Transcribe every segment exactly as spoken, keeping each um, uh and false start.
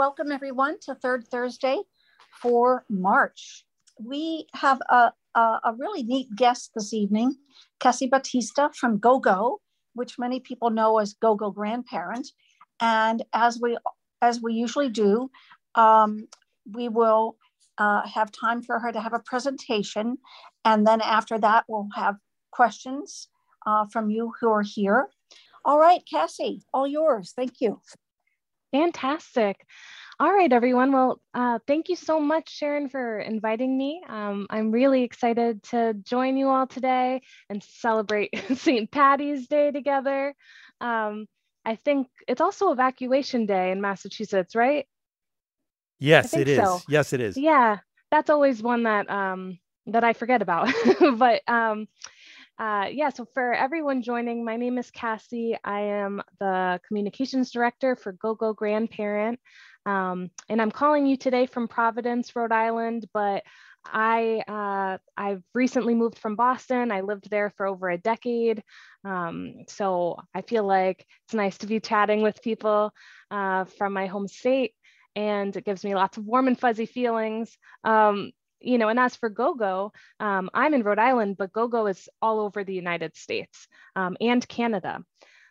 welcome everyone to Third Thursday for March. We have a, a, a really neat guest this evening, Cassie Batista from GoGo, which many people know as GoGo Grandparent. And as we as we usually do, um, we will uh, have time for her to have a presentation. And then after that, we'll have questions uh, from you who are here. All right, Cassie, all yours. Thank you. Fantastic. All right, everyone. Well, uh, thank you so much, Sharon, for inviting me. Um, I'm really excited to join you all today and celebrate Saint Patty's Day together. Um, I think it's also Evacuation Day in Massachusetts, right? Yes, it is. So. Yes, it is. Yeah, that's always one that um, that I forget about. But um, Uh, yeah, so for everyone joining, my name is Cassie. I am the communications director for GoGo Grandparent. Um, and I'm calling you today from Providence, Rhode Island, but I, uh, I've recently moved from Boston. I lived there for over a decade. Um, so I feel like it's nice to be chatting with people uh, from my home state, and it gives me lots of warm and fuzzy feelings. Um, You know, and as for GoGo, um, I'm in Rhode Island, but GoGo is all over the United States um, and Canada.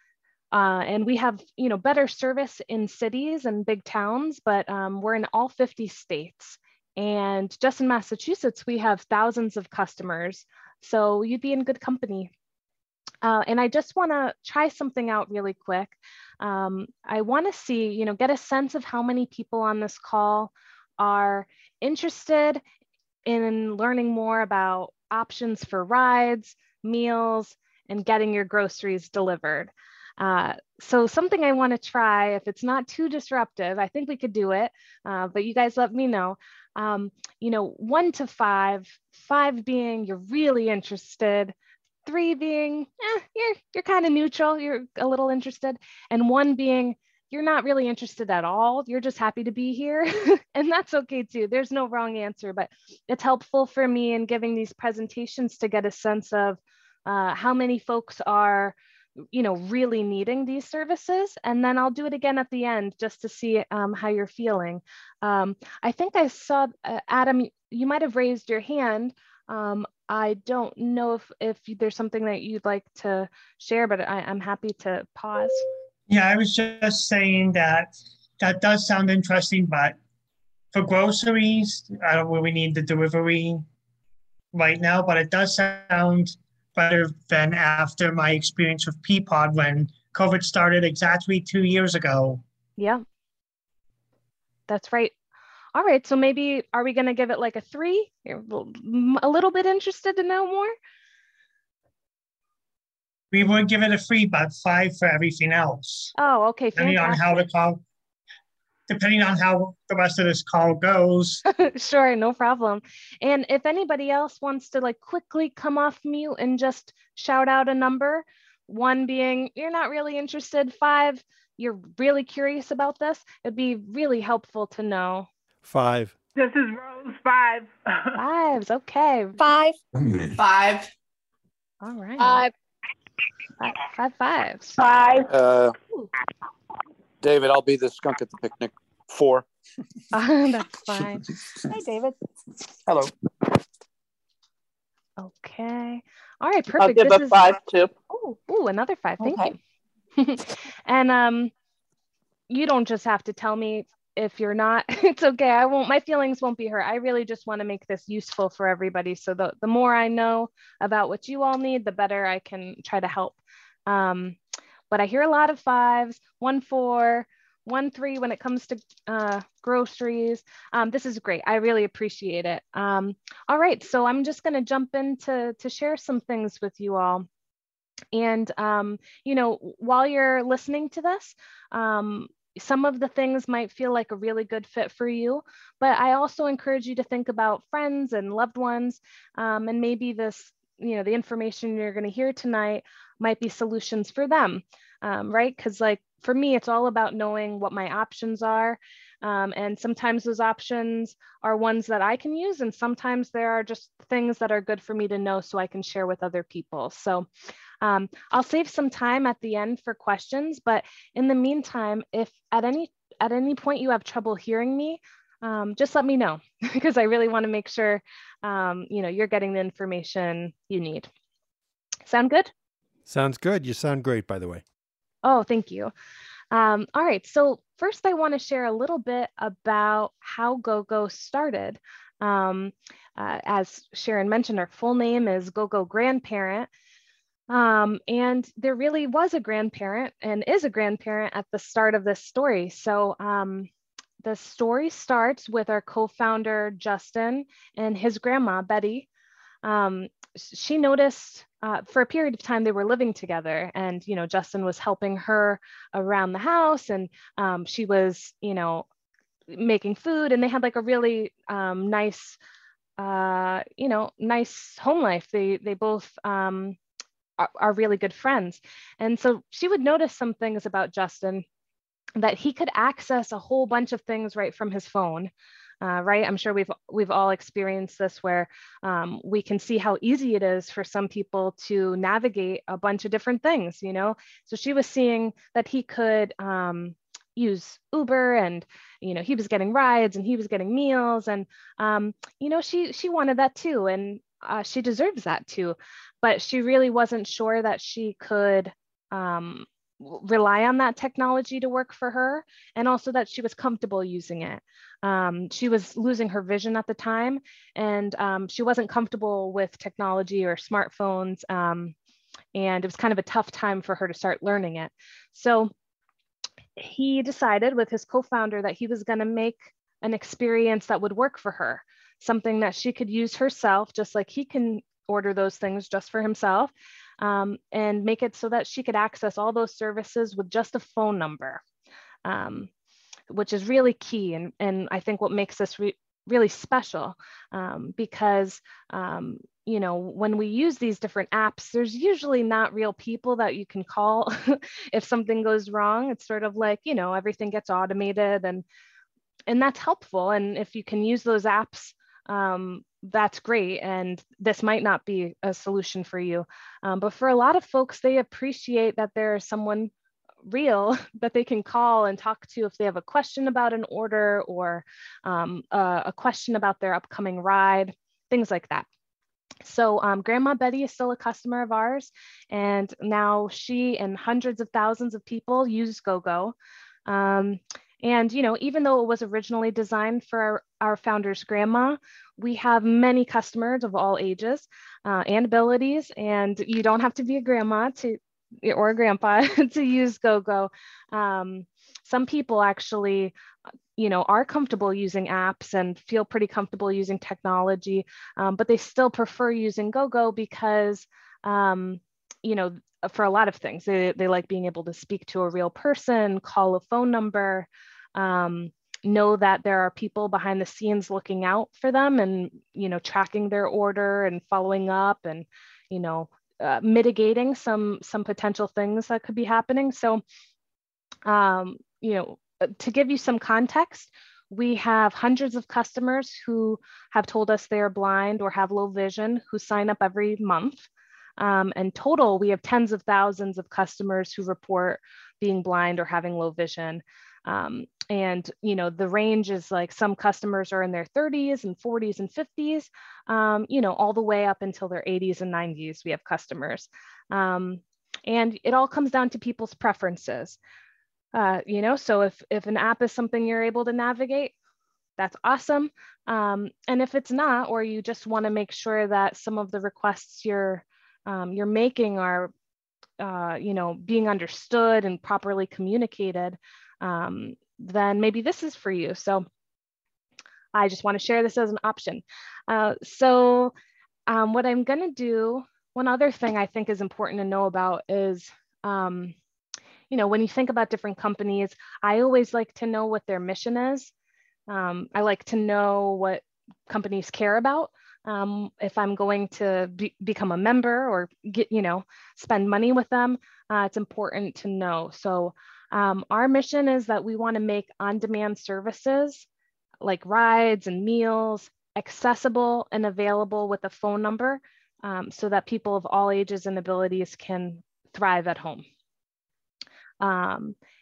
Uh, and we have, you know, better service in cities and big towns, but um, we're in all fifty states. And just in Massachusetts, we have thousands of customers. So you'd be in good company. Uh, and I just want to try something out really quick. Um, I want to see, you know, get a sense of how many people on this call are interested in learning more about options for rides, meals, and getting your groceries delivered. Uh, so something I want to try, if it's not too disruptive, I think we could do it, uh, but you guys let me know. Um, you know, one to five, five being you're really interested, three being eh, you're, you're kind of neutral, you're a little interested, and one being you're not really interested at all. You're just happy to be here. And that's okay too. There's no wrong answer, but it's helpful for me in giving these presentations to get a sense of uh, how many folks are, you know, really needing these services. And then I'll do it again at the end just to see um, how you're feeling. Um, I think I saw, uh, Adam, you might have raised your hand. Um, I don't know if, if there's something that you'd like to share, but I, I'm happy to pause. Yeah, I was just saying that that does sound interesting, but for groceries, I don't really need the delivery right now, but it does sound better than after my experience with Peapod when COVID started exactly two years ago. Yeah, that's right. All right, so maybe, are we gonna give it like a three? You're a little bit interested to know more? We would give it a three, but five for everything else. Oh, okay, depending fantastic. on how the call, depending on how the rest of this call goes. Sure, no problem. And if anybody else wants to like quickly come off mute and just shout out a number, one being you're not really interested, five, you're really curious about this, it'd be really helpful to know. Five. This is Rose, five. Fives, okay. Five. Five. All right. Five. Five, five fives. Five. Uh, David, I'll be the skunk at the picnic. Four. Uh, that's fine. Hey, David. Hello. Okay. All right, perfect. I'll give this a is... five too. Oh, ooh, another five. Thank Okay. you. And um, you don't just have to tell me if you're not. It's okay. I won't. My feelings won't be hurt. I really just want to make this useful for everybody. So the the more I know about what you all need, the better I can try to help. Um, but I hear a lot of fives. One four. One three when it comes to uh, groceries. Um, this is great. I really appreciate it. Um, all right, so I'm just going to jump in to, to share some things with you all. And, um, you know, while you're listening to this, um, some of the things might feel like a really good fit for you, but I also encourage you to think about friends and loved ones, um, and maybe this, you know, the information you're going to hear tonight might be solutions for them, um, right? Because like, for me, it's all about knowing what my options are. Um, and sometimes those options are ones that I can use. And sometimes there are just things that are good for me to know so I can share with other people. So um, I'll save some time at the end for questions. But in the meantime, if at any at any point you have trouble hearing me, um, just let me know, because I really want to make sure um, you know, you're getting the information you need. Sound good? Sounds good. You sound great, by the way. Oh, thank you. Um, all right, so first I want to share a little bit about how GoGo started. Um, uh, as Sharon mentioned, our full name is GoGo Grandparent. Um, and there really was a grandparent and is a grandparent at the start of this story. So um, the story starts with our co-founder, Justin, and his grandma, Betty. Um, she noticed uh, for a period of time they were living together, and, you know, Justin was helping her around the house, and um, she was, you know, making food, and they had like a really um, nice, uh, you know, nice home life. They, they both um, are, are really good friends. And so she would notice some things about Justin, that he could access a whole bunch of things right from his phone. Uh, right? I'm sure we've we've all experienced this, where um, we can see how easy it is for some people to navigate a bunch of different things, you know? So she was seeing that he could um, use Uber, and, you know, he was getting rides and he was getting meals, and, um, you know, she, she wanted that too. And uh, she deserves that too, but she really wasn't sure that she could um, rely on that technology to work for her, and also that she was comfortable using it. Um, she was losing her vision at the time, and um, she wasn't comfortable with technology or smartphones, um, and it was kind of a tough time for her to start learning it. So he decided with his co-founder that he was going to make an experience that would work for her, something that she could use herself, just like he can order those things just for himself, um, and make it so that she could access all those services with just a phone number, um, which is really key. And, and I think what makes this re really special, um, because, um, you know, when we use these different apps, there's usually not real people that you can call if something goes wrong. It's sort of like, you know, everything gets automated, and, and that's helpful. And if you can use those apps, um, that's great. And this might not be a solution for you. Um, but for a lot of folks, they appreciate that there's someone real that they can call and talk to if they have a question about an order, or um, a, a question about their upcoming ride, things like that. So um, Grandma Betty is still a customer of ours, and now she and hundreds of thousands of people use GoGo. Um, and, you know, even though it was originally designed for our, our founder's grandma, we have many customers of all ages uh, and abilities, and you don't have to be a grandma to or a grandpa to use GoGo. Um, some people actually, you know, are comfortable using apps and feel pretty comfortable using technology, um, but they still prefer using GoGo because, um, you know, for a lot of things, they, they like being able to speak to a real person, call a phone number, um, know that there are people behind the scenes looking out for them, and, you know, tracking their order and following up, and, you know, Uh, mitigating some some potential things that could be happening. So, um, you know, to give you some context, we have hundreds of customers who have told us they are blind or have low vision who sign up every month. Um, and total, we have tens of thousands of customers who report being blind or having low vision. Um, and, you know, the range is like some customers are in their thirties and forties and fifties, um, you know, all the way up until their eighties and nineties, we have customers. Um, and it all comes down to people's preferences. Uh, you know, so if, if an app is something you're able to navigate, that's awesome. Um, and if it's not, or you just want to make sure that some of the requests you're, um, you're making are, uh, you know, being understood and properly communicated, um, then maybe this is for you. So I just want to share this as an option. Uh, so um, what I'm going to do, one other thing I think is important to know about is, um, you know, when you think about different companies, I always like to know what their mission is. Um, I like to know what companies care about. Um, if I'm going to be, become a member or get, you know, spend money with them, uh, it's important to know. So um, our mission is that we want to make on-demand services like rides and meals accessible and available with a phone number, um, so that people of all ages and abilities can thrive at home. Um,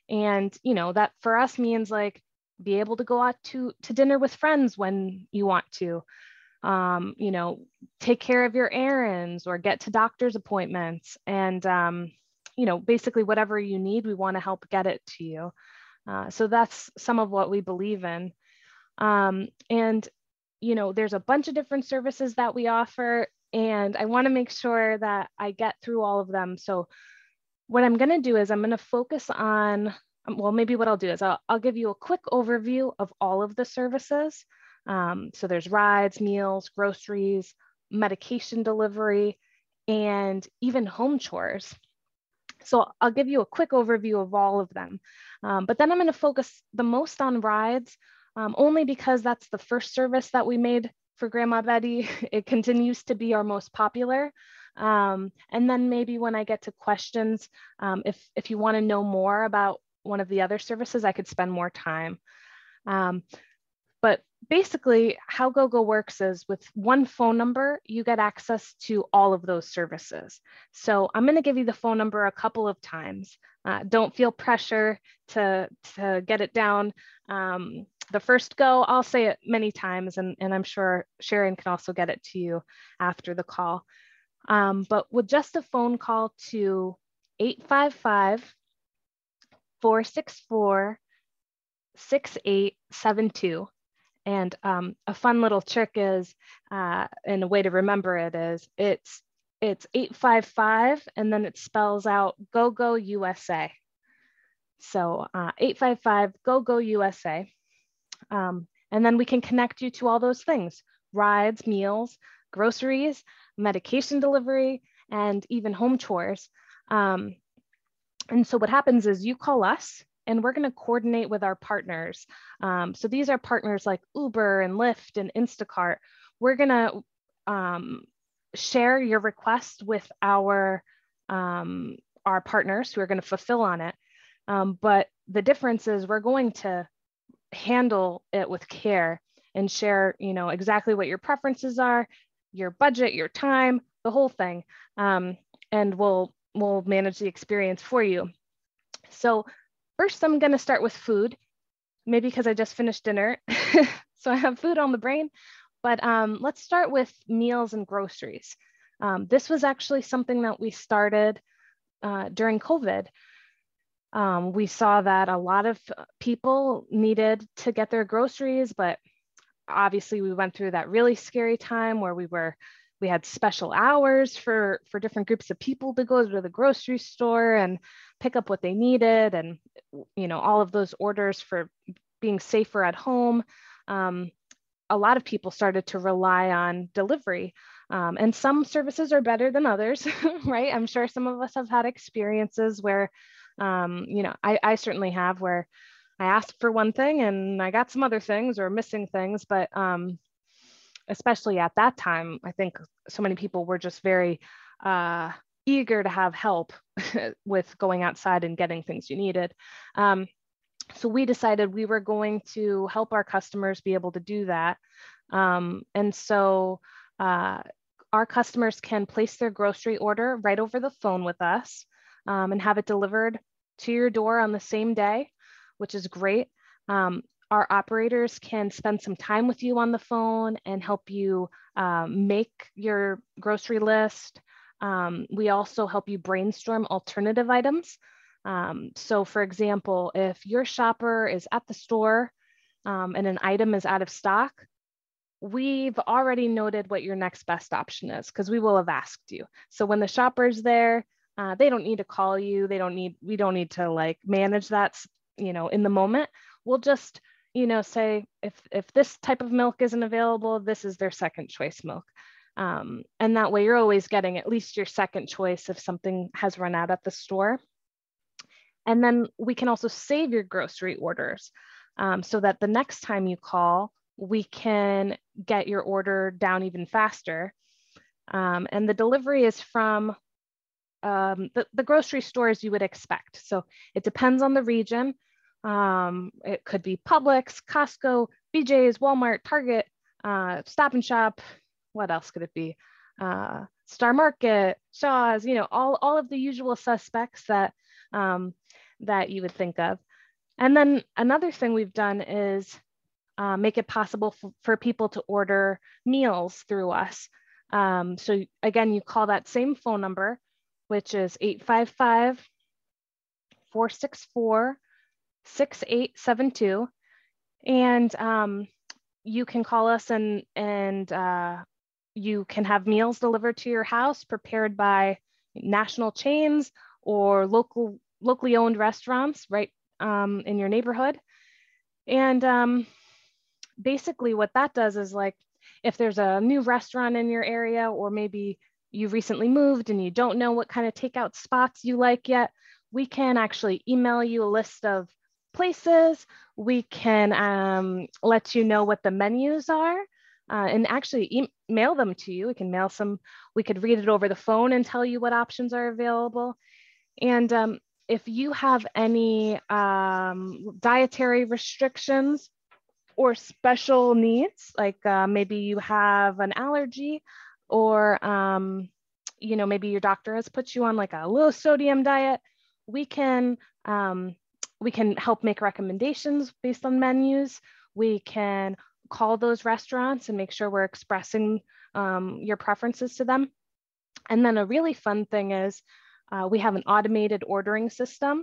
And, you know, that for us means like be able to go out to, to dinner with friends when you want to, um, you know, take care of your errands or get to doctor's appointments. And, um, you know, basically whatever you need, we want to help get it to you. Uh, so that's some of what we believe in. Um, and, you know, there's a bunch of different services that we offer, and I want to make sure that I get through all of them. So what I'm going to do is I'm going to focus on, well, maybe what I'll do is I'll, I'll give you a quick overview of all of the services. Um, so there's rides, meals, groceries, medication delivery, and even home chores. So I'll give you a quick overview of all of them. Um, but then I'm going to focus the most on rides, um, only because that's the first service that we made for Grandma Betty. It continues to be our most popular. Um, and then maybe when I get to questions, um, if, if you want to know more about one of the other services, I could spend more time. Um, but basically how GoGo works is with one phone number, you get access to all of those services. So I'm going to give you the phone number a couple of times. Uh, don't feel pressure to, to get it down. Um, the first go, I'll say it many times, and, and I'm sure Sharon can also get it to you after the call. Um, but with just a phone call to eight five five, four six four, six eight seven two. And um, a fun little trick is, uh, and a way to remember it is, it's it's eight five five, and then it spells out GoGo U S A. So uh, eight five five, GoGo U S A. Um, and then we can connect you to all those things: rides, meals, groceries, medication delivery, and even home chores. Um, and so what happens is you call us, and we're going to coordinate with our partners. Um, so these are partners like Uber and Lyft and Instacart. We're going to um, share your request with our, um, our partners who are going to fulfill on it. Um, but the difference is we're going to handle it with care and share, you know, exactly what your preferences are, your budget, your time, the whole thing. Um, and we'll, we'll manage the experience for you. So first, I'm going to start with food, maybe because I just finished dinner. So I have food on the brain, but um, let's start with meals and groceries. Um, this was actually something that we started uh, during COVID. Um, we saw that a lot of people needed to get their groceries, but obviously we went through that really scary time where we were, we had special hours for, for different groups of people to go to the grocery store and pick up what they needed, and, you know, all of those orders for being safer at home. Um, a lot of people started to rely on delivery, um, and some services are better than others, right? I'm sure some of us have had experiences where, um, you know, I, I certainly have, where I asked for one thing and I got some other things or missing things, but um, especially at that time, I think so many people were just very uh, eager to have help with going outside and getting things you needed. Um, so we decided we were going to help our customers be able to do that. Um, and so uh, our customers can place their grocery order right over the phone with us um, and have it delivered to your door on the same day, which is great. Um, Our operators can spend some time with you on the phone and help you um, make your grocery list. Um, we also help you brainstorm alternative items. Um, so for example, if your shopper is at the store um, and an item is out of stock, we've already noted what your next best option is because we will have asked you. So when the shopper's there, uh, they don't need to call you. They don't need, we don't need to like manage that, you know, in the moment. We'll just, you know, say if, if this type of milk isn't available, this is their second choice milk. Um, and that way you're always getting at least your second choice if something has run out at the store. And then we can also save your grocery orders um, so that the next time you call, we can get your order down even faster. Um, and the delivery is from um, the, the grocery stores you would expect. So it depends on the region. Um, it could be Publix, Costco, B J's, Walmart, Target, uh, Stop and Shop. What else could it be? Uh, Star Market, Shaw's, you know, all, all of the usual suspects that, um, that you would think of. And then another thing we've done is uh, make it possible for, for people to order meals through us. Um, so again, you call that same phone number, which is eight five five, four six four, six eight seven two. And um, you can call us and, and uh, you can have meals delivered to your house prepared by national chains or local, locally owned restaurants right um, in your neighborhood. And um, basically what that does is, like, if there's a new restaurant in your area, or maybe you recently moved and you don't know what kind of takeout spots you like yet, we can actually email you a list of places. We can um, let you know what the menus are uh, and actually email them to you. We can mail some, we could read it over the phone and tell you what options are available. And um, if you have any um, dietary restrictions or special needs, like uh, maybe you have an allergy, or um, you know, maybe your doctor has put you on like a low sodium diet, we can um, we can help make recommendations based on menus. We can call those restaurants and make sure we're expressing um, your preferences to them. And then a really fun thing is uh, we have an automated ordering system.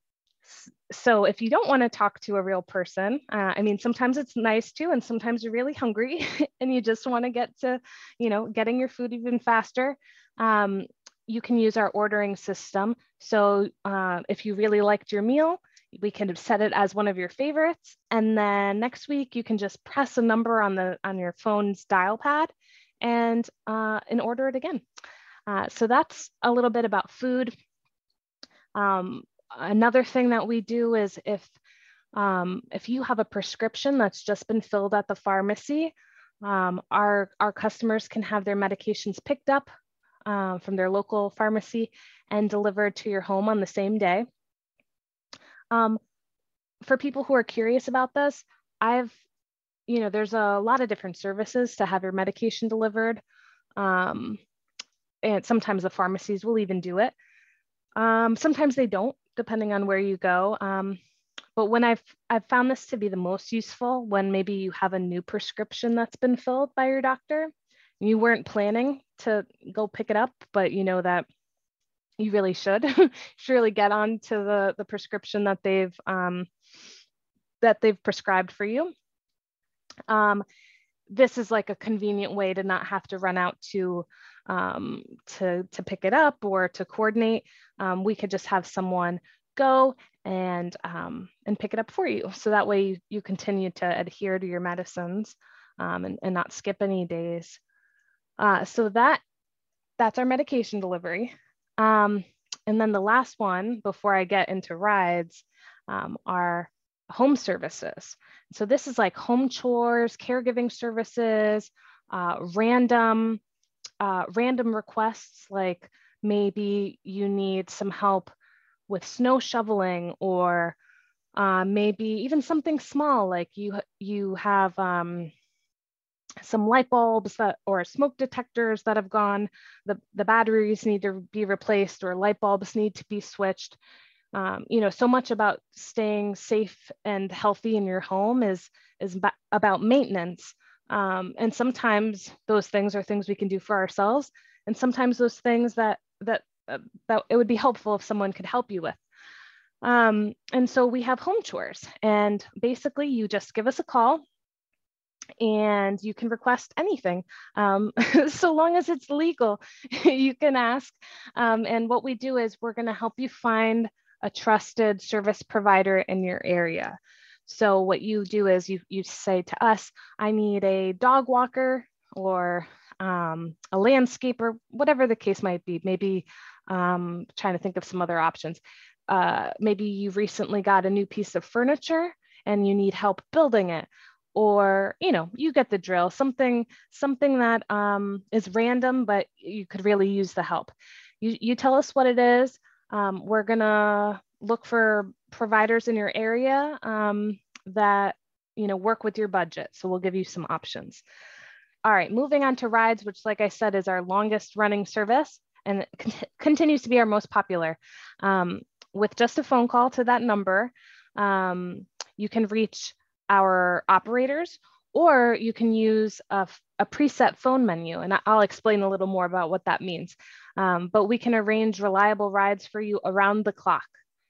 So if you don't want to talk to a real person, uh, I mean, sometimes it's nice to, and sometimes you're really hungry and you just want to get to, you know, getting your food even faster. Um, you can use our ordering system. So uh, if you really liked your meal, we can set it as one of your favorites. And then next week, you can just press a number on the on your phone's dial pad and, uh, and order it again. Uh, so that's a little bit about food. Um, Another thing that we do is if, um, if you have a prescription that's just been filled at the pharmacy, um, our, our customers can have their medications picked up uh, from their local pharmacy and delivered to your home on the same day. Um, for people who are curious about this, I've, you know, there's a lot of different services to have your medication delivered. Um, and sometimes the pharmacies will even do it. Um, sometimes they don't, depending on where you go. Um, but when I've, I've found this to be the most useful when maybe you have a new prescription that's been filled by your doctor. You weren't planning to go pick it up, but you know that you really should. should really get on to the, the prescription that they've, um, that they've prescribed for you. Um, this is like a convenient way to not have to run out to um, to, to pick it up or to coordinate. Um, we could just have someone go and, um, and pick it up for you. So that way you, you continue to adhere to your medicines um, and, and not skip any days. Uh, so that, that's our medication delivery. Um, and then the last one before I get into rides um, are home services. So this is like home chores, caregiving services, uh, random, uh, random requests, like maybe you need some help with snow shoveling, or uh, maybe even something small, like you, you have um, some light bulbs that, or smoke detectors that have gone, the, the batteries need to be replaced, or light bulbs need to be switched. Um, you know, so much about staying safe and healthy in your home is, is about maintenance. Um, and sometimes those things are things we can do for ourselves. And sometimes those things that, that, uh, that it would be helpful if someone could help you with. Um, and so we have home chores, and basically you just give us a call and you can request anything. Um, so long as it's legal, you can ask. Um, and what we do is we're gonna help you find a trusted service provider in your area. So what you do is you, you say to us, I need a dog walker, or um, a landscaper, whatever the case might be. Maybe um, trying to think of some other options. Uh, maybe you recently got a new piece of furniture and you need help building it. Or, you know, you get the drill, something, something that um, is random, but you could really use the help. You, you tell us what it is. Um, we're gonna look for providers in your area um, that, you know, work with your budget. So we'll give you some options. All right, moving on to rides, which, like I said, is our longest running service and con continues to be our most popular. Um, with just a phone call to that number, um, you can reach our operators, or you can use a, a preset phone menu. And I'll explain a little more about what that means. Um, but we can arrange reliable rides for you around the clock.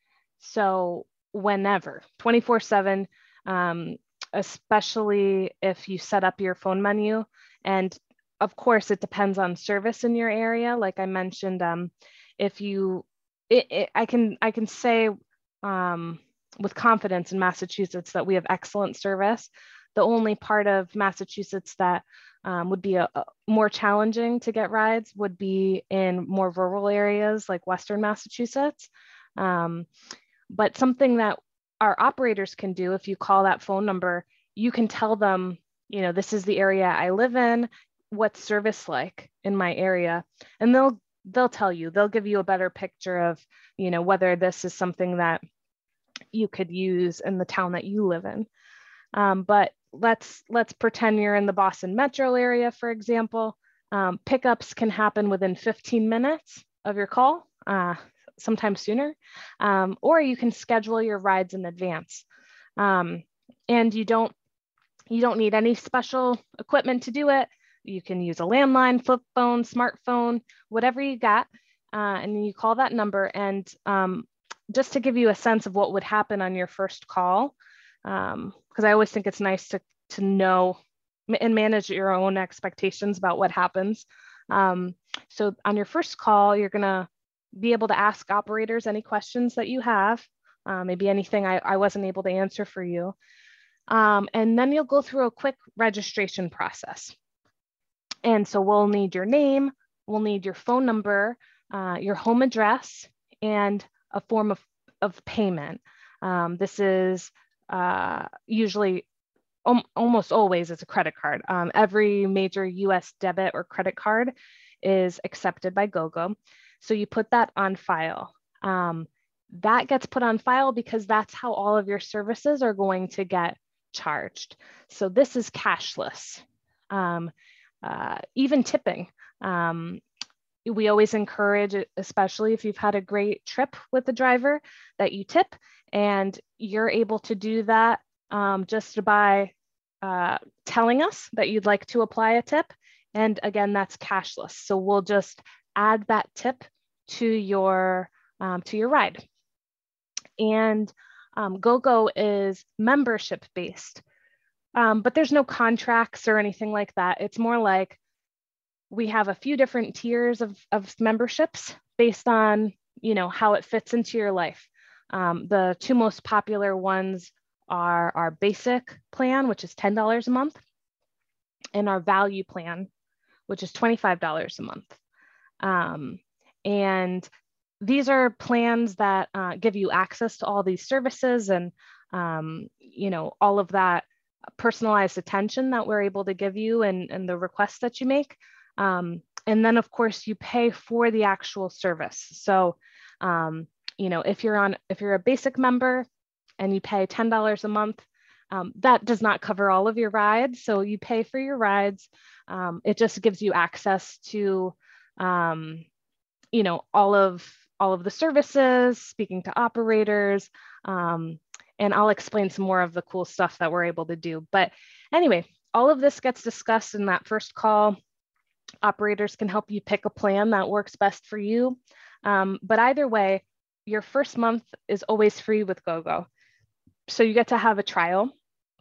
So whenever, twenty-four seven, um, especially if you set up your phone menu. And of course, it depends on service in your area. Like I mentioned, um, if you, it, it, I can I can say um, with confidence in Massachusetts that we have excellent service. The only part of Massachusetts that um, would be a, a more challenging to get rides would be in more rural areas like Western Massachusetts. Um, but something that our operators can do, if you call that phone number, you can tell them, you know, this is the area I live in, what's service like in my area, and they'll they'll tell you, they'll give you a better picture of, you know, whether this is something that you could use in the town that you live in. Um, but let's let's pretend you're in the Boston metro area, for example. Um, pickups can happen within fifteen minutes of your call, uh, sometimes sooner, um, or you can schedule your rides in advance. Um, and you don't you don't need any special equipment to do it. You can use a landline, flip phone, smartphone, whatever you got, uh, and you call that number. And um, just to give you a sense of what would happen on your first call, um, because I always think it's nice to, to know and manage your own expectations about what happens. Um, so on your first call, you're gonna be able to ask operators any questions that you have, uh, maybe anything I, I wasn't able to answer for you. Um, and then you'll go through a quick registration process. And so we'll need your name, we'll need your phone number, uh, your home address, and a form of, of payment. Um, this is uh, usually, um, almost always it's a credit card. Um, every major U S debit or credit card is accepted by GoGo. So you put that on file. Um, that gets put on file because that's how all of your services are going to get charged. So this is cashless. Um, uh, even tipping. Um, we always encourage, especially if you've had a great trip with the driver, that you tip, and you're able to do that um, just by uh, telling us that you'd like to apply a tip. And again, that's cashless. So we'll just add that tip to your, um, to your ride. And um, GoGo is membership based, um, but there's no contracts or anything like that. It's more like we have a few different tiers of, of memberships based on, you know, how it fits into your life. Um, the two most popular ones are our basic plan, which is ten dollars a month, and our value plan, which is twenty-five dollars a month. Um, and these are plans that uh, give you access to all these services and, um, you know, all of that personalized attention that we're able to give you, and, and the requests that you make. Um, and then of course you pay for the actual service. So, um, you know, if you're on, if you're a basic member and you pay ten dollars a month, um, that does not cover all of your rides. So you pay for your rides. Um, it just gives you access to, um, you know, all of, all of the services, speaking to operators, um, and I'll explain some more of the cool stuff that we're able to do. But anyway, all of this gets discussed in that first call. Operators can help you pick a plan that works best for you. Um, but either way, your first month is always free with GoGo. So you get to have a trial.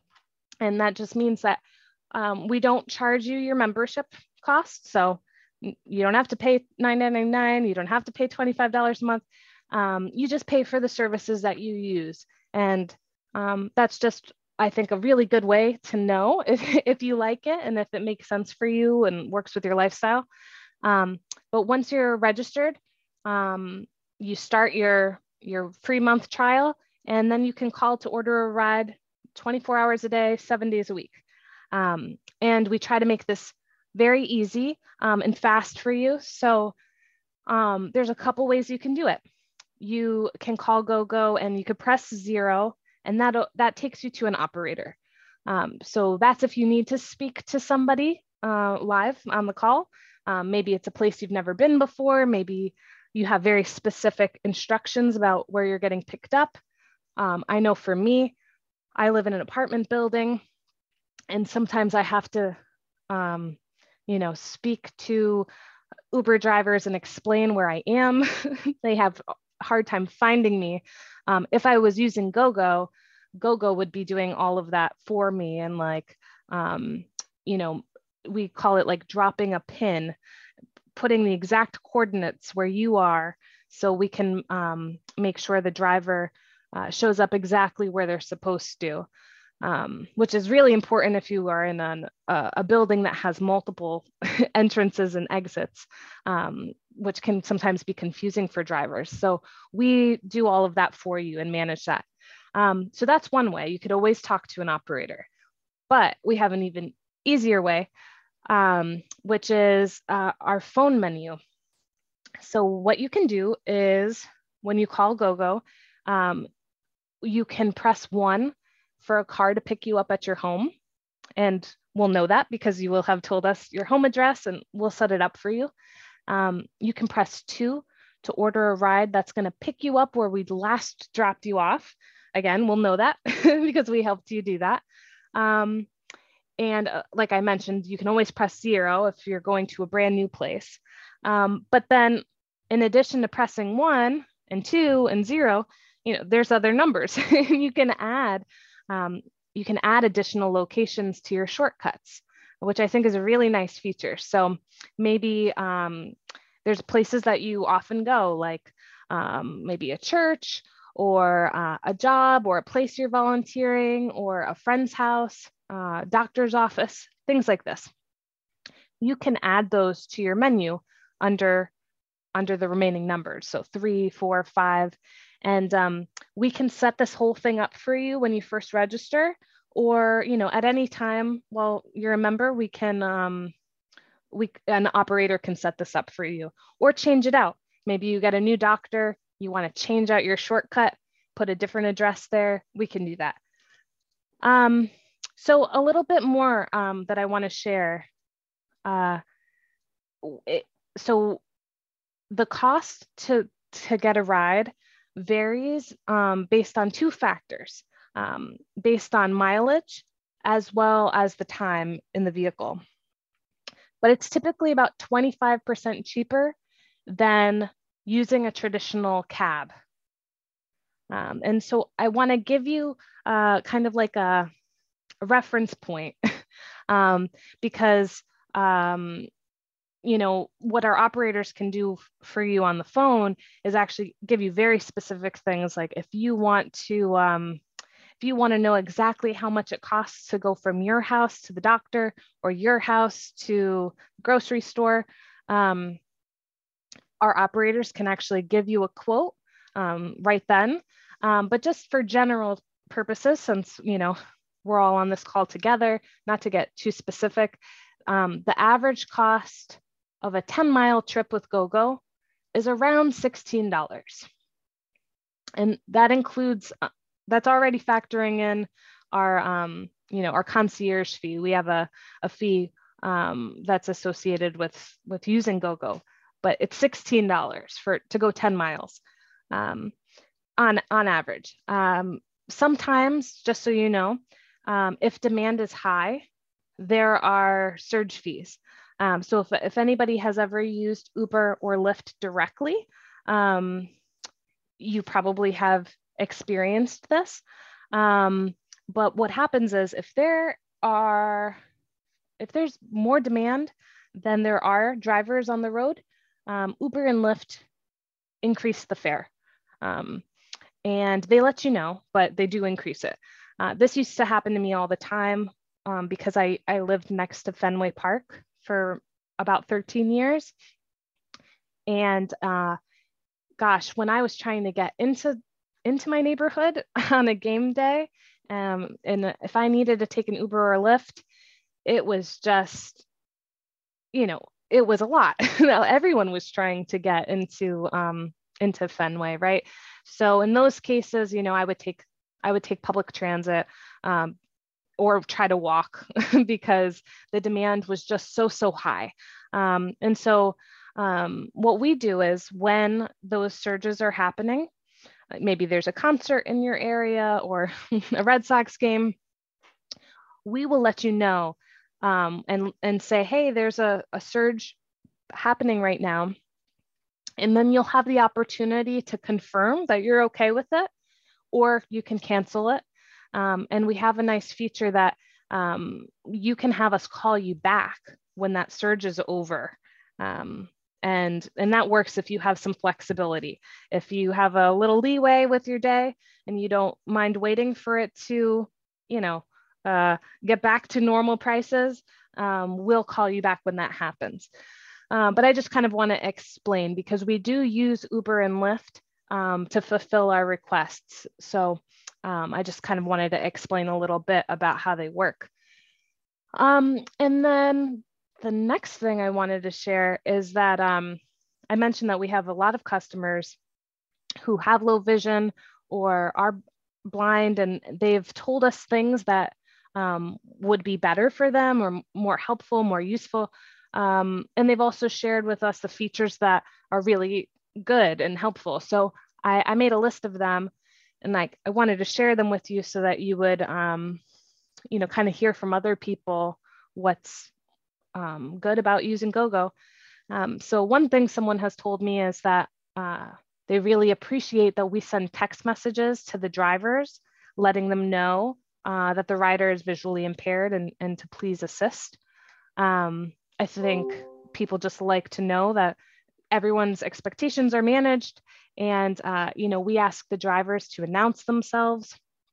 And that just means that um, we don't charge you your membership costs. So you don't have to pay nine ninety-nine. You don't have to pay twenty-five dollars a month. Um, you just pay for the services that you use. And um, that's just, I think, a really good way to know if, if you like it and if it makes sense for you and works with your lifestyle. Um, but once you're registered, um, you start your, your free month trial, and then you can call to order a ride twenty-four hours a day, seven days a week. Um, and we try to make this very easy um, and fast for you. So um, there's a couple ways you can do it. You can call GoGo and you could press zero, and that that takes you to an operator. Um, so that's if you need to speak to somebody uh, live on the call. Um, maybe it's a place you've never been before. Maybe you have very specific instructions about where you're getting picked up. Um, I know for me, I live in an apartment building, and sometimes I have to, um, you know, speak to Uber drivers and explain where I am. They have a hard time finding me. Um, if I was using GoGo, GoGo would be doing all of that for me. And like, um, you know, we call it like dropping a pin, putting the exact coordinates where you are, so we can um, make sure the driver uh, shows up exactly where they're supposed to. Um, which is really important if you are in an, uh, a building that has multiple entrances and exits, um, which can sometimes be confusing for drivers. So we do all of that for you and manage that. Um, so that's one way. You could always talk to an operator, but we have an even easier way, um, which is uh, our phone menu. So what you can do is when you call GoGo, um, you can press one for a car to pick you up at your home. And we'll know that because you will have told us your home address and we'll set it up for you. Um, you can press two to order a ride that's going to pick you up where we last dropped you off. Again, we'll know that because we helped you do that. Um, and uh, like I mentioned, you can always press zero if you're going to a brand new place. Um, but then in addition to pressing one and two and zero, you know, there's other numbers you can add. Um, you can add additional locations to your shortcuts, which I think is a really nice feature. So maybe um, there's places that you often go, like um, maybe a church or uh, a job or a place you're volunteering or a friend's house, uh, doctor's office, things like this. You can add those to your menu under, under the remaining numbers. So three, four, five. And um, we can set this whole thing up for you when you first register, or, you know, at any time while you're a member, we can, um, we, an operator can set this up for you or change it out. Maybe you get a new doctor, you want to change out your shortcut, put a different address there, we can do that. Um, so a little bit more um, that I want to share. Uh, it, so the cost to, to get a ride varies um, based on two factors, um, based on mileage as well as the time in the vehicle. But it's typically about twenty-five percent cheaper than using a traditional cab. Um, and so I want to give you uh, kind of like a, a reference point um, because um, you know, what our operators can do for you on the phone is actually give you very specific things. Like if you want to, um, if you want to know exactly how much it costs to go from your house to the doctor or your house to the grocery store, um, our operators can actually give you a quote um, right then. Um, but just for general purposes, since, you know, we're all on this call together, not to get too specific, um, the average cost of a ten mile trip with GoGo is around sixteen dollars. And that includes, uh, that's already factoring in our, um, you know, our concierge fee. We have a, a fee um, that's associated with, with using GoGo, but it's sixteen dollars for, to go ten miles um, on, on average. Um, sometimes, just so you know, um, if demand is high, there are surge fees. Um, so if, if anybody has ever used Uber or Lyft directly, um, you probably have experienced this. Um, but what happens is if there are, if there's more demand than there are drivers on the road, um, Uber and Lyft increase the fare. Um, and they let you know, but they do increase it. Uh, this used to happen to me all the time um, because I, I lived next to Fenway Park for about thirteen years. And uh, gosh, when I was trying to get into, into my neighborhood on a game day, um, and if I needed to take an Uber or a Lyft, it was just, you know, it was a lot. Everyone was trying to get into, um, into Fenway, right? So in those cases, you know, I would take, I would take public transit, um, or try to walk because the demand was just so, so high. Um, and so Um, what we do is when those surges are happening, maybe there's a concert in your area or a Red Sox game, we will let you know um, and, and say, hey, there's a, a surge happening right now. And then you'll have the opportunity to confirm that you're okay with it, or you can cancel it. Um, and we have a nice feature that um, you can have us call you back when that surge is over. Um, and, and that works if you have some flexibility. If you have a little leeway with your day and you don't mind waiting for it to, you know, uh, get back to normal prices, um, we'll call you back when that happens. Um, but I just kind of want to explain, because we do use Uber and Lyft um, to fulfill our requests. So um, I just kind of wanted to explain a little bit about how they work. Um, and then the next thing I wanted to share is that um, I mentioned that we have a lot of customers who have low vision or are blind, and they've told us things that um, would be better for them or more helpful, more useful. Um, and they've also shared with us the features that are really good and helpful. So I, I made a list of them, and like I wanted to share them with you so that you would, um, you know, kind of hear from other people what's um, good about using GoGo. Um, so one thing someone has told me is that uh, they really appreciate that we send text messages to the drivers, letting them know uh, that the rider is visually impaired and, and to please assist. Um, I think people just like to know that everyone's expectations are managed, and uh, you know, we ask the drivers to announce themselves,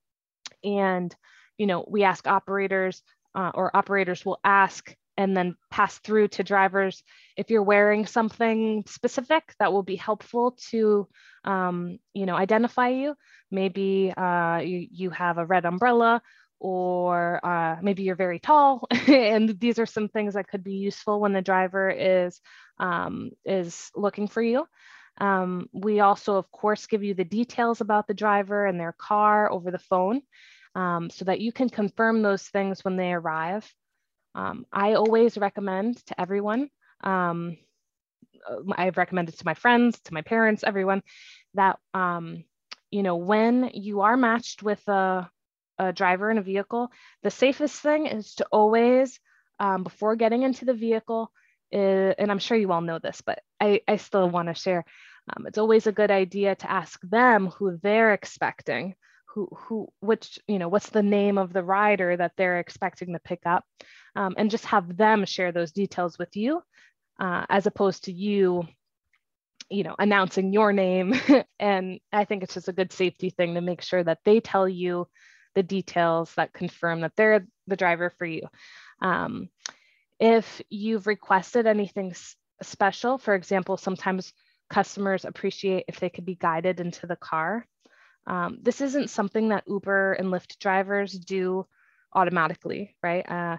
and you know, we ask operators uh, or operators will ask and then pass through to drivers if you're wearing something specific that will be helpful to um, you know, identify you. Maybe uh, you, you have a red umbrella, or uh, maybe you're very tall. And these are some things that could be useful when the driver is, um, is looking for you. Um, we also, of course, give you the details about the driver and their car over the phone um, so that you can confirm those things when they arrive. Um, I always recommend to everyone, um, I've recommended to my friends, to my parents, everyone, that, um, you know, when you are matched with a a driver in a vehicle, the safest thing is to always, um, before getting into the vehicle, is, and I'm sure you all know this, but I, I still want to share, um, it's always a good idea to ask them who they're expecting, who, who, which, you know, what's the name of the rider that they're expecting to pick up, um, and just have them share those details with you, uh, as opposed to you, you know, announcing your name. And I think it's just a good safety thing to make sure that they tell you the details that confirm that they're the driver for you. Um, if you've requested anything special, for example, sometimes customers appreciate if they could be guided into the car. Um, this isn't something that Uber and Lyft drivers do automatically, right? Uh,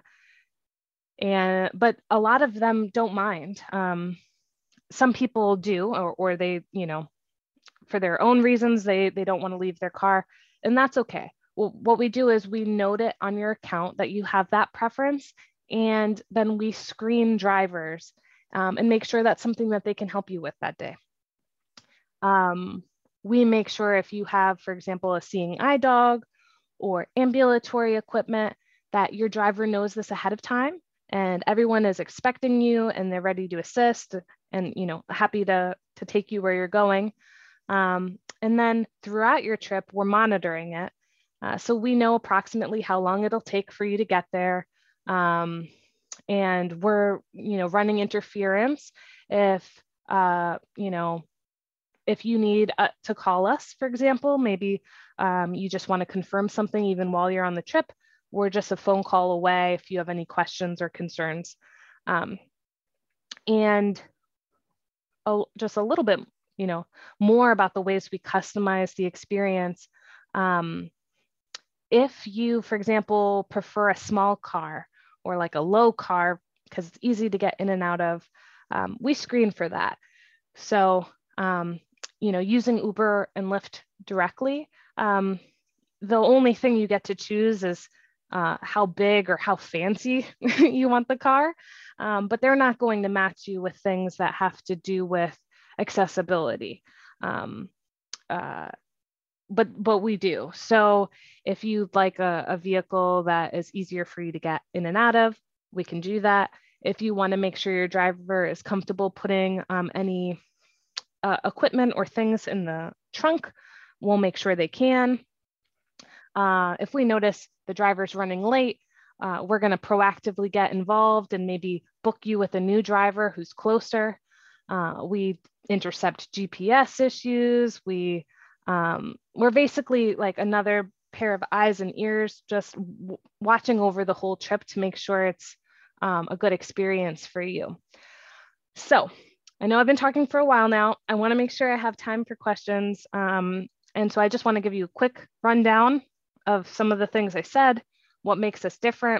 and but a lot of them don't mind. Um, some people do, or, or they, you know, for their own reasons, they, they don't want to leave their car, and that's okay. Well, what we do is we note it on your account that you have that preference, and then we screen drivers um, and make sure that's something that they can help you with that day. Um, we make sure if you have, for example, a seeing eye dog or ambulatory equipment, that your driver knows this ahead of time, and everyone is expecting you and they're ready to assist and, you know, happy to, to take you where you're going. Um, and then throughout your trip, we're monitoring it. Uh, so we know approximately how long it'll take for you to get there. Um, and we're, you know, running interference if, uh, you know, if you need uh, to call us, for example, maybe um, you just want to confirm something even while you're on the trip, we're just a phone call away if you have any questions or concerns. Um, and a, just a little bit, you know, more about the ways we customize the experience. Um, If you, for example, prefer a small car or like a low car, because it's easy to get in and out of, um, we screen for that. So, um, you know, using Uber and Lyft directly, um, the only thing you get to choose is uh, how big or how fancy you want the car, um, but they're not going to match you with things that have to do with accessibility. Um, uh, but but we do. So if you'd like a, a vehicle that is easier for you to get in and out of, we can do that. If you want to make sure your driver is comfortable putting um, any uh, equipment or things in the trunk, we'll make sure they can. Uh, if we notice the driver's running late, uh, we're going to proactively get involved and maybe book you with a new driver who's closer. Uh, we intercept G P S issues. We, um, we're basically like another pair of eyes and ears, just w- watching over the whole trip to make sure it's um, a good experience for you. So I know I've been talking for a while now. I want to make sure I have time for questions. Um, and so I just want to give you a quick rundown of some of the things I said, what makes us different.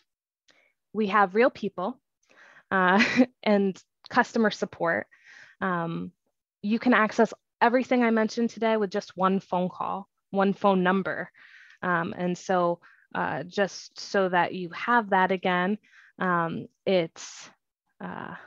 We have real people uh, and customer support. Um, you can access everything I mentioned today with just one phone call, one phone number. Um, and so uh, just so that you have that again, um, it's, uh,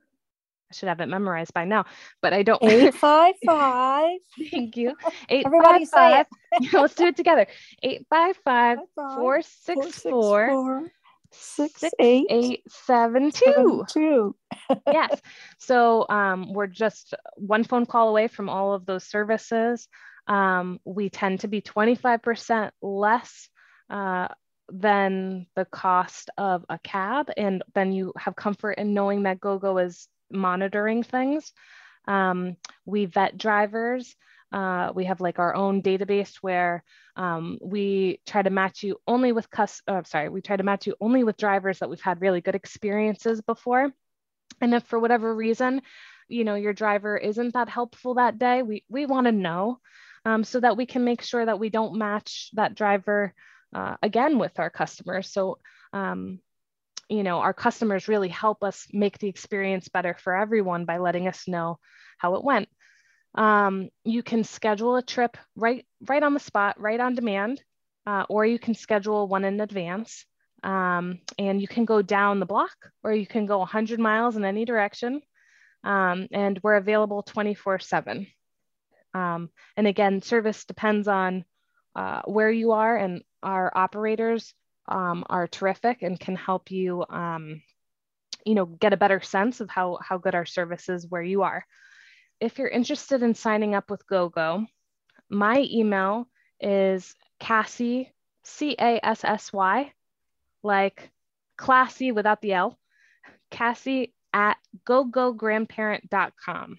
I should have it memorized by now, but I don't. eight five five. Thank you. eight Everybody five say five. it. Let's do it together. eight five five, four six four, six eight eight seven two. two. Yes. So um, we're just one phone call away from all of those services. Um, we tend to be twenty-five percent less uh, than the cost of a cab. And then you have comfort in knowing that GoGo is monitoring things. Um, we vet drivers. Uh, we have like our own database where um, we try to match you only with cus- uh, sorry, we try to match you only with drivers that we've had really good experiences before. And if for whatever reason, you know, your driver isn't that helpful that day, we, we want to know um, so that we can make sure that we don't match that driver uh, again with our customers. So, um, you know, our customers really help us make the experience better for everyone by letting us know how it went. Um, you can schedule a trip right, right on the spot, right on demand, uh, or you can schedule one in advance. Um, and you can go down the block or you can go one hundred miles in any direction. Um, and we're available twenty-four seven. Um, and again, service depends on uh, where you are, and our operators um, are terrific and can help you, um, you know, get a better sense of how, how good our service is where you are. If you're interested in signing up with GoGo, my email is Cassie, C A S S Y, like classy without the L, Cassie at go go grandparent dot com.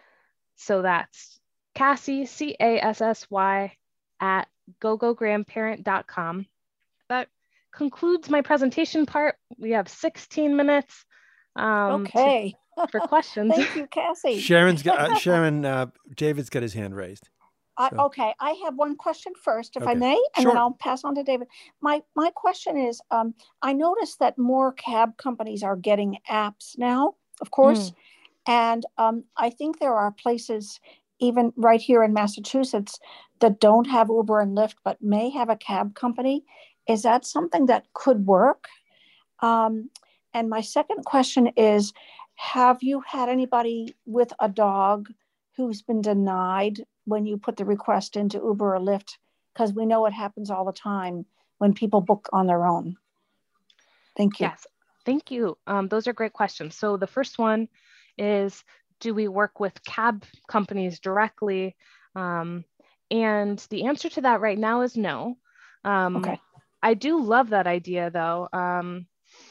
So that's Cassie, C A S S Y, at go go grandparent dot com. That concludes my presentation part. We have sixteen minutes um, Okay. to, for questions. Thank you, Cassie. Sharon's got, uh, Sharon, uh, David's got his hand raised. I, So- okay, I have one question first, if I Okay. may, and Sure. then I'll pass on to David. My my question is, um, I noticed that more cab companies are getting apps now, of course, and um, I think there are places, even right here in Massachusetts, that don't have Uber and Lyft, but may have a cab company. Is that something that could work? Um, and my second question is, have you had anybody with a dog who's been denied when you put the request into Uber or Lyft? Because we know it happens all the time when people book on their own. Thank you. Yes, thank you. Um, those are great questions. So the first one is, do we work with cab companies directly? Um, and the answer to that right now is no. Um, Okay. I do love that idea though. Um,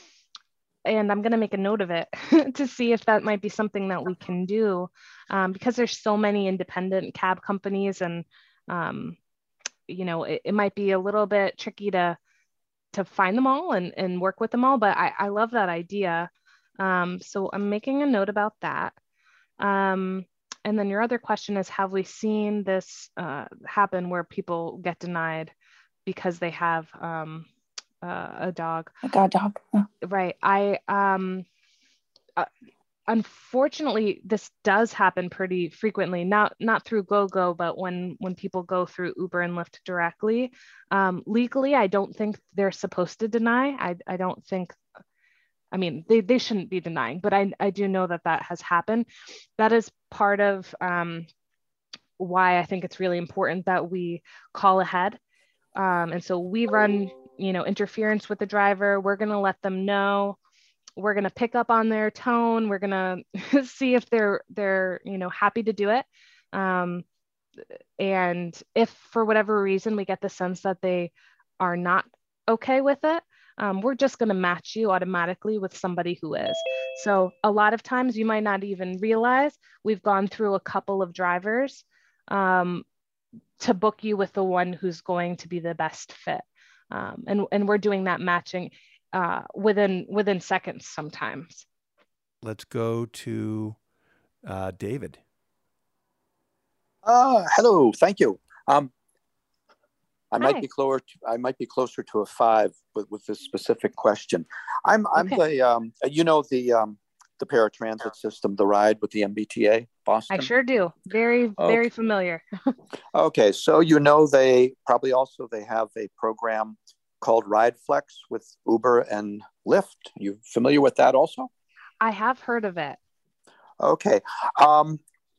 and I'm going to make a note of it to see if that might be something that we can do, um, because there's so many independent cab companies, and um, you know, it, it might be a little bit tricky to to find them all and, and work with them all, but I, I love that idea. Um, so I'm making a note about that. Um, and then your other question is, have we seen this uh, happen where people get denied because they have um, uh, a dog? A guide dog. Yeah. Right. I um, uh, unfortunately, this does happen pretty frequently, not not through GoGo, but when when people go through Uber and Lyft directly. Um, legally, I don't think they're supposed to deny. I, I don't think, I mean, they, they shouldn't be denying, but I, I do know that that has happened. That is part of um, why I think it's really important that we call ahead. Um, and so we run, you know, interference with the driver. We're going to let them know. We're going to pick up on their tone. We're going to see if they're, they're, you know, happy to do it. Um, and if for whatever reason we get the sense that they are not okay with it, um, we're just going to match you automatically with somebody who is. So a lot of times you might not even realize we've gone through a couple of drivers um, to book you with the one who's going to be the best fit. Um, and, and we're doing that matching uh, within, within seconds sometimes. Let's go to uh, David. Uh, hello, thank you. Um, I Hi. might be closer. To, I might be closer to a five with, with this specific question. I'm I'm Okay. the um, you know the um, the paratransit system, the ride with the M B T A Boston. I sure do. Very, very Okay. familiar. Okay, so you know they probably also they have a program called RideFlex with Uber and Lyft. You familiar with that also? I have heard of it. Okay, um,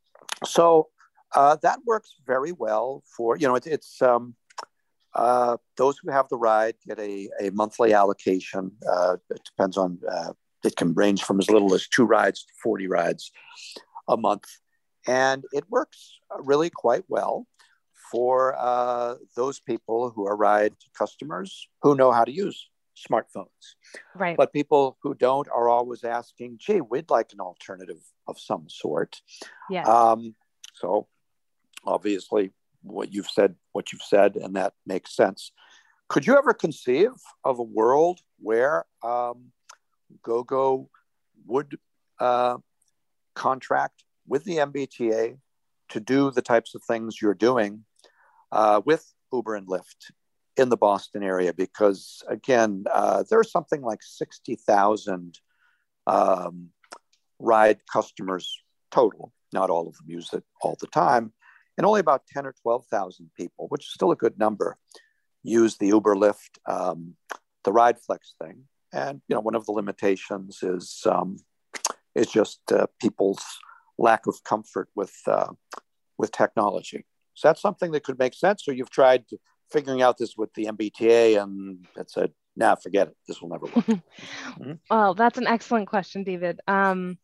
so uh, that works very well for you know it, it's. Um, Uh, those who have the ride get a, a monthly allocation. Uh, it depends on, uh, it can range from as little as two rides to forty rides a month. And it works really quite well for uh, those people who are ride customers who know how to use smartphones. Right. But people who don't are always asking, gee, we'd like an alternative of some sort. Yeah. Um, so obviously, what you've said, what you've said, and that makes sense. Could you ever conceive of a world where um, GoGo would uh, contract with the M B T A to do the types of things you're doing uh, with Uber and Lyft in the Boston area? Because again, uh, there's something like sixty thousand um, ride customers total. Not all of them use it all the time. And only about ten or twelve thousand people, which is still a good number, use the Uber Lyft, um, the RideFlex thing. And, you know, one of the limitations is, um, is just uh, people's lack of comfort with, uh, with technology. So that's something that could make sense. Or you've tried figuring out this with the M B T A and it said, nah, forget it. This will never work. Mm-hmm. Well, that's an excellent question, David. Um,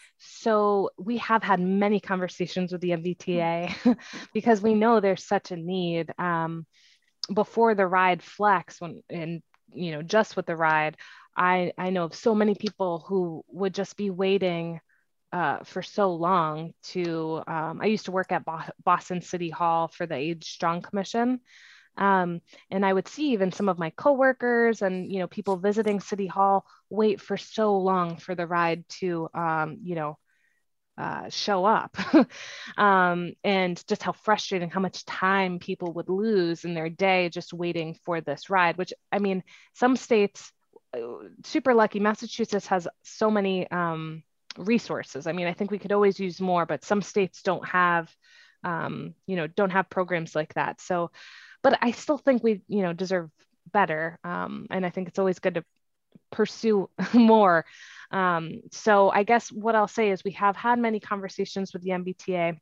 So we have had many conversations with the M B T A because we know there's such a need. Um, before the RideFlex, when and you know just with the ride, I I know of so many people who would just be waiting uh, for so long to. Um, I used to work at Bo- Boston City Hall for the Age Strong Commission. Um, and I would see even some of my coworkers and, you know, people visiting City Hall wait for so long for the ride to, um, you know, uh, show up um, and just how frustrating, how much time people would lose in their day just waiting for this ride, which, I mean, some states, super lucky, Massachusetts has so many um, resources. I mean, I think we could always use more, but some states don't have, um, you know, don't have programs like that. So, but I still think we, you know, deserve better. Um, and I think it's always good to pursue more. Um, so I guess what I'll say is we have had many conversations with the M B T A.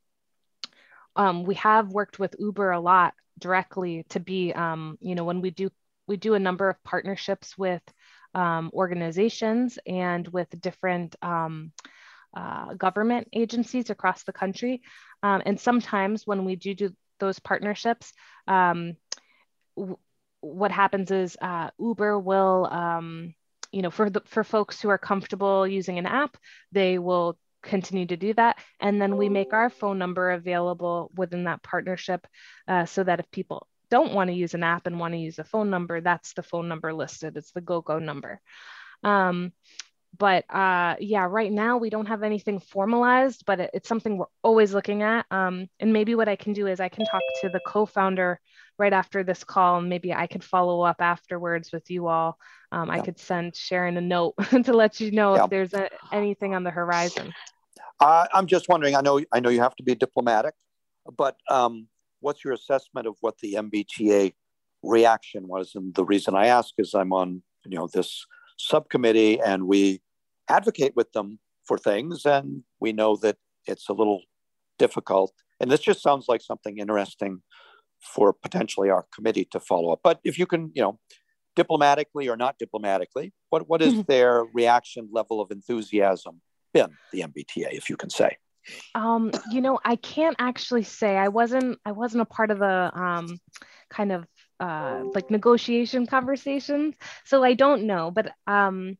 Um, we have worked with Uber a lot directly to be, um, you know, when we do, we do a number of partnerships with um, organizations and with different um, uh, government agencies across the country. Um, and sometimes when we do do those partnerships, um, w- what happens is uh, Uber will, um, you know, for the, for folks who are comfortable using an app, they will continue to do that. And then we make our phone number available within that partnership uh, so that if people don't want to use an app and want to use a phone number, that's the phone number listed. It's the GoGo number. Um, But uh, yeah, right now we don't have anything formalized, but it, it's something we're always looking at. Um, and maybe what I can do is I can talk to the co-founder right after this call, maybe I could follow up afterwards with you all. Um, I Yeah. could send Sharon a note to let you know Yeah. if there's a, anything on the horizon. Uh, I'm just wondering, I know, I know you have to be diplomatic, but um, what's your assessment of what the M B T A reaction was? And the reason I ask is I'm on, you know, this subcommittee and we advocate with them for things, and we know that it's a little difficult. And this just sounds like something interesting for potentially our committee to follow up. But if you can, you know, diplomatically or not diplomatically, what, what is their reaction level of enthusiasm been, the M B T A, if you can say? Um, you know, I can't actually say. I wasn't I wasn't a part of the um, kind of uh, like negotiation conversations, so I don't know. But um,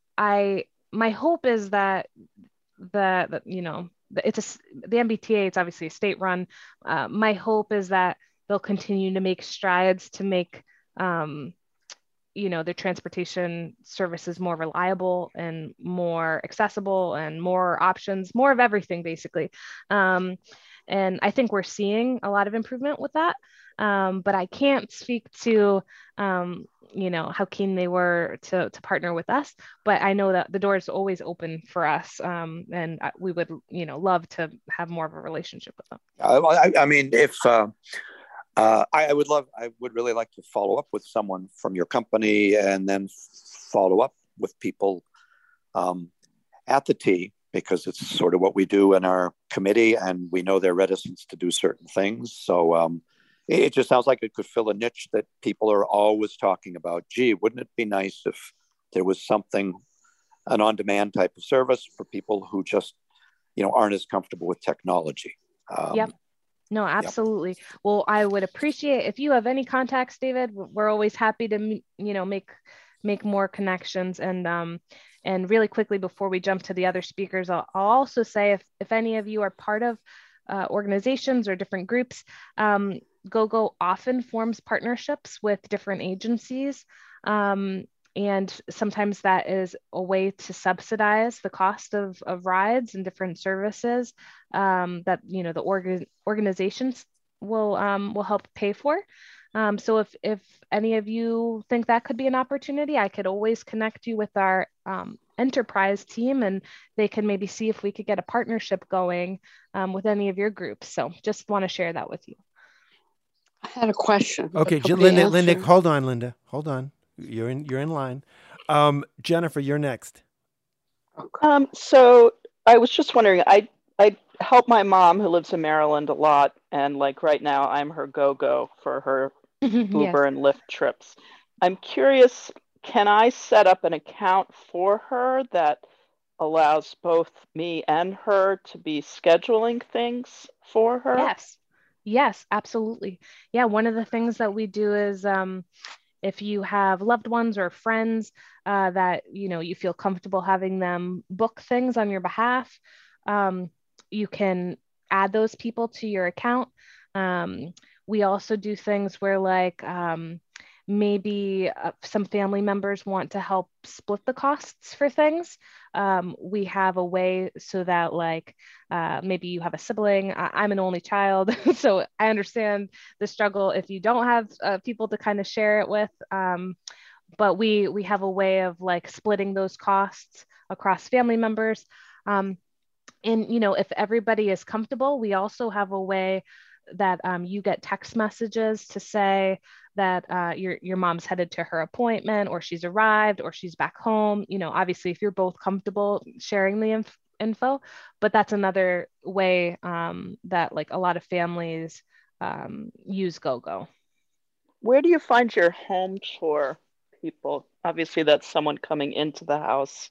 I my hope is that the, the you know it's a the M B T A. It's obviously a state run. Uh, my hope is that they'll continue to make strides to make um, you know, their transportation services more reliable and more accessible and more options, more of everything, basically. Um, and I think we're seeing a lot of improvement with that. Um, but I can't speak to, um, you know, how keen they were to, to partner with us. But I know that the door is always open for us. Um, and we would, you know, love to have more of a relationship with them. I, I mean, if... Uh... Uh, I, I would love, I would really like to follow up with someone from your company and then follow up with people um, at the T, because it's sort of what we do in our committee, and we know their reticence to do certain things. So um, it, it just sounds like it could fill a niche that people are always talking about. Gee, wouldn't it be nice if there was something, an on-demand type of service for people who just, you know, aren't as comfortable with technology? Um, yep. No, absolutely. Yep. Well, I would appreciate if you have any contacts, David. We're always happy to, you know, make make more connections. And um, and really quickly before we jump to the other speakers, I'll, I'll also say if if any of you are part of uh, organizations or different groups, um, GoGo often forms partnerships with different agencies. Um, And sometimes that is a way to subsidize the cost of, of rides and different services um, that, you know, the organ organizations will um, will help pay for. Um, so if, if any of you think that could be an opportunity, I could always connect you with our um, enterprise team, and they can maybe see if we could get a partnership going um, with any of your groups. So just want to share that with you. I had a question. Okay, Linda, Linda, hold on, Linda, hold on. You're in. You're in line. Um, Jennifer, you're next. Um, so I was just wondering. I I help my mom who lives in Maryland a lot, and like right now, I'm her go-go for her Uber yes. and Lyft trips. I'm curious. Can I set up an account for her that allows both me and her to be scheduling things for her? Yes. Yes, absolutely. Yeah. One of the things that we do is. Um, If you have loved ones or friends uh, that, you know, you feel comfortable having them book things on your behalf, um, you can add those people to your account. Um, we also do things where like um, maybe uh, some family members want to help split the costs for things. Um, we have a way so that like uh, maybe you have a sibling. I- I'm an only child, so I understand the struggle if you don't have uh, people to kind of share it with. Um, but we we have a way of like splitting those costs across family members. Um, and you know, if everybody is comfortable, we also have a way that um, you get text messages to say that uh, your your mom's headed to her appointment, or she's arrived, or she's back home. You know, obviously, if you're both comfortable sharing the inf- info, but that's another way um, that like a lot of families um, use GoGo. Where do you find your home tour people? Obviously, that's someone coming into the house.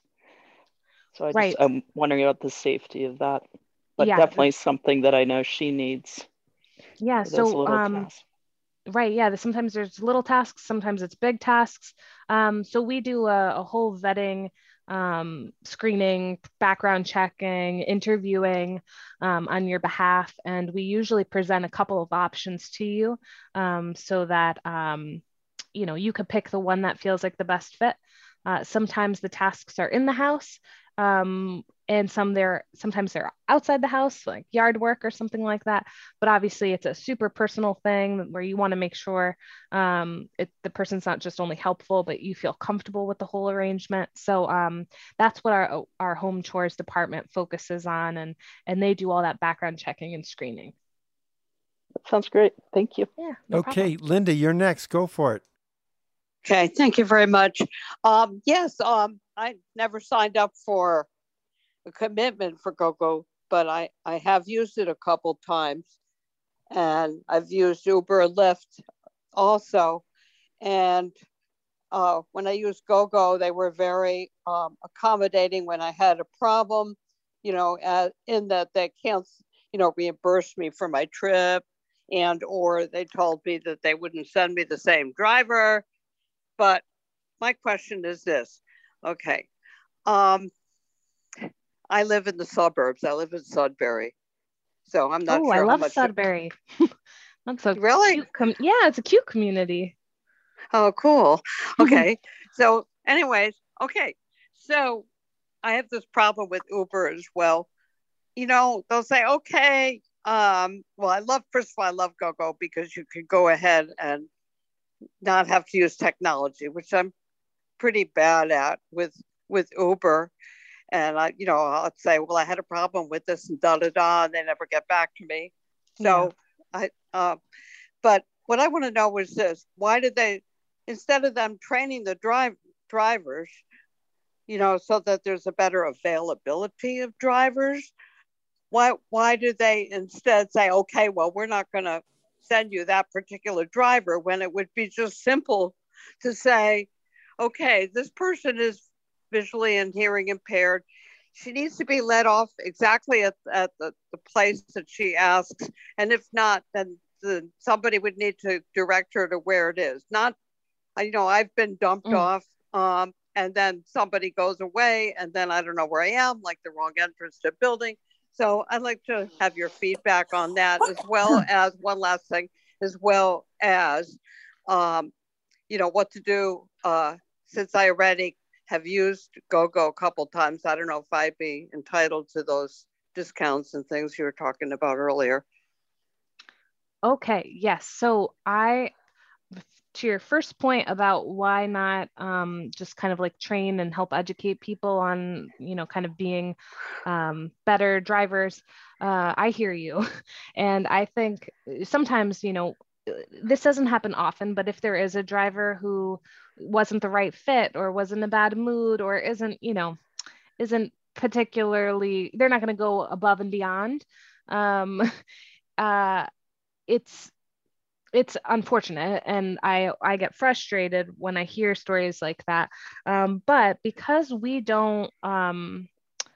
So I just, right. I'm wondering about the safety of that, but yeah, definitely something that I know she needs. Yeah. So, um, right. Yeah. Sometimes there's little tasks, sometimes it's big tasks. Um, so we do a, a whole vetting, um, screening, background checking, interviewing um, on your behalf. And we usually present a couple of options to you um, so that, um, you know, you could pick the one that feels like the best fit. Uh, sometimes the tasks are in the house. Um, and some they're sometimes they're outside the house, like yard work or something like that. But obviously, it's a super personal thing where you want to make sure um, it, the person's not just only helpful, but you feel comfortable with the whole arrangement. So um, that's what our our home chores department focuses on, and and they do all that background checking and screening. That sounds great. Thank you. Yeah. No okay, problem. Linda, you're next. Go for it. Okay, thank you very much. Um, yes, um, I never signed up for a commitment for GoGo, but I, I have used it a couple times, and I've used Uber and Lyft also. And uh, when I used GoGo, they were very um, accommodating when I had a problem, you know, uh, in that they can't, you know, reimburse me for my trip, and or they told me that they wouldn't send me the same driver. But my question is this, okay, um, I live in the suburbs. I live in Sudbury. So I'm not oh, sure I how love much. Sudbury. That's a really? Cute com- yeah, it's a cute community. Oh, cool. Okay. So anyways, okay. So I have this problem with Uber as well. You know, they'll say, okay, um, well, I love, first of all, I love GoGo because you can go ahead and not have to use technology, which I'm pretty bad at with, with Uber. And I, you know, I'll say, well, I had a problem with this and da da da, and they never get back to me. So yeah. I, uh, but what I want to know is this: why did they, instead of them training the drive drivers, you know, so that there's a better availability of drivers, why why do they instead say, okay, well, we're not going to send you that particular driver, when it would be just simple to say, okay, this person is visually and hearing impaired. She needs to be let off exactly at, at the, the place that she asks. And if not, then the, somebody would need to direct her to where it is. Not, you know, I've been dumped mm. off um, and then somebody goes away and then I don't know where I am, like the wrong entrance to a building. So I'd like to have your feedback on that, as well as one last thing, as well as, um, you know, what to do uh, since I already have used GoGo a couple times. I don't know if I'd be entitled to those discounts and things you were talking about earlier. Okay, yes. So I, to your first point about why not um, just kind of like train and help educate people on, you know, kind of being um, better drivers, uh, I hear you. And I think sometimes, you know, this doesn't happen often, but if there is a driver who wasn't the right fit or was in a bad mood or isn't, you know, isn't particularly, they're not going to go above and beyond. Um, uh, it's, it's unfortunate. And I, I get frustrated when I hear stories like that. Um, but because we don't, um,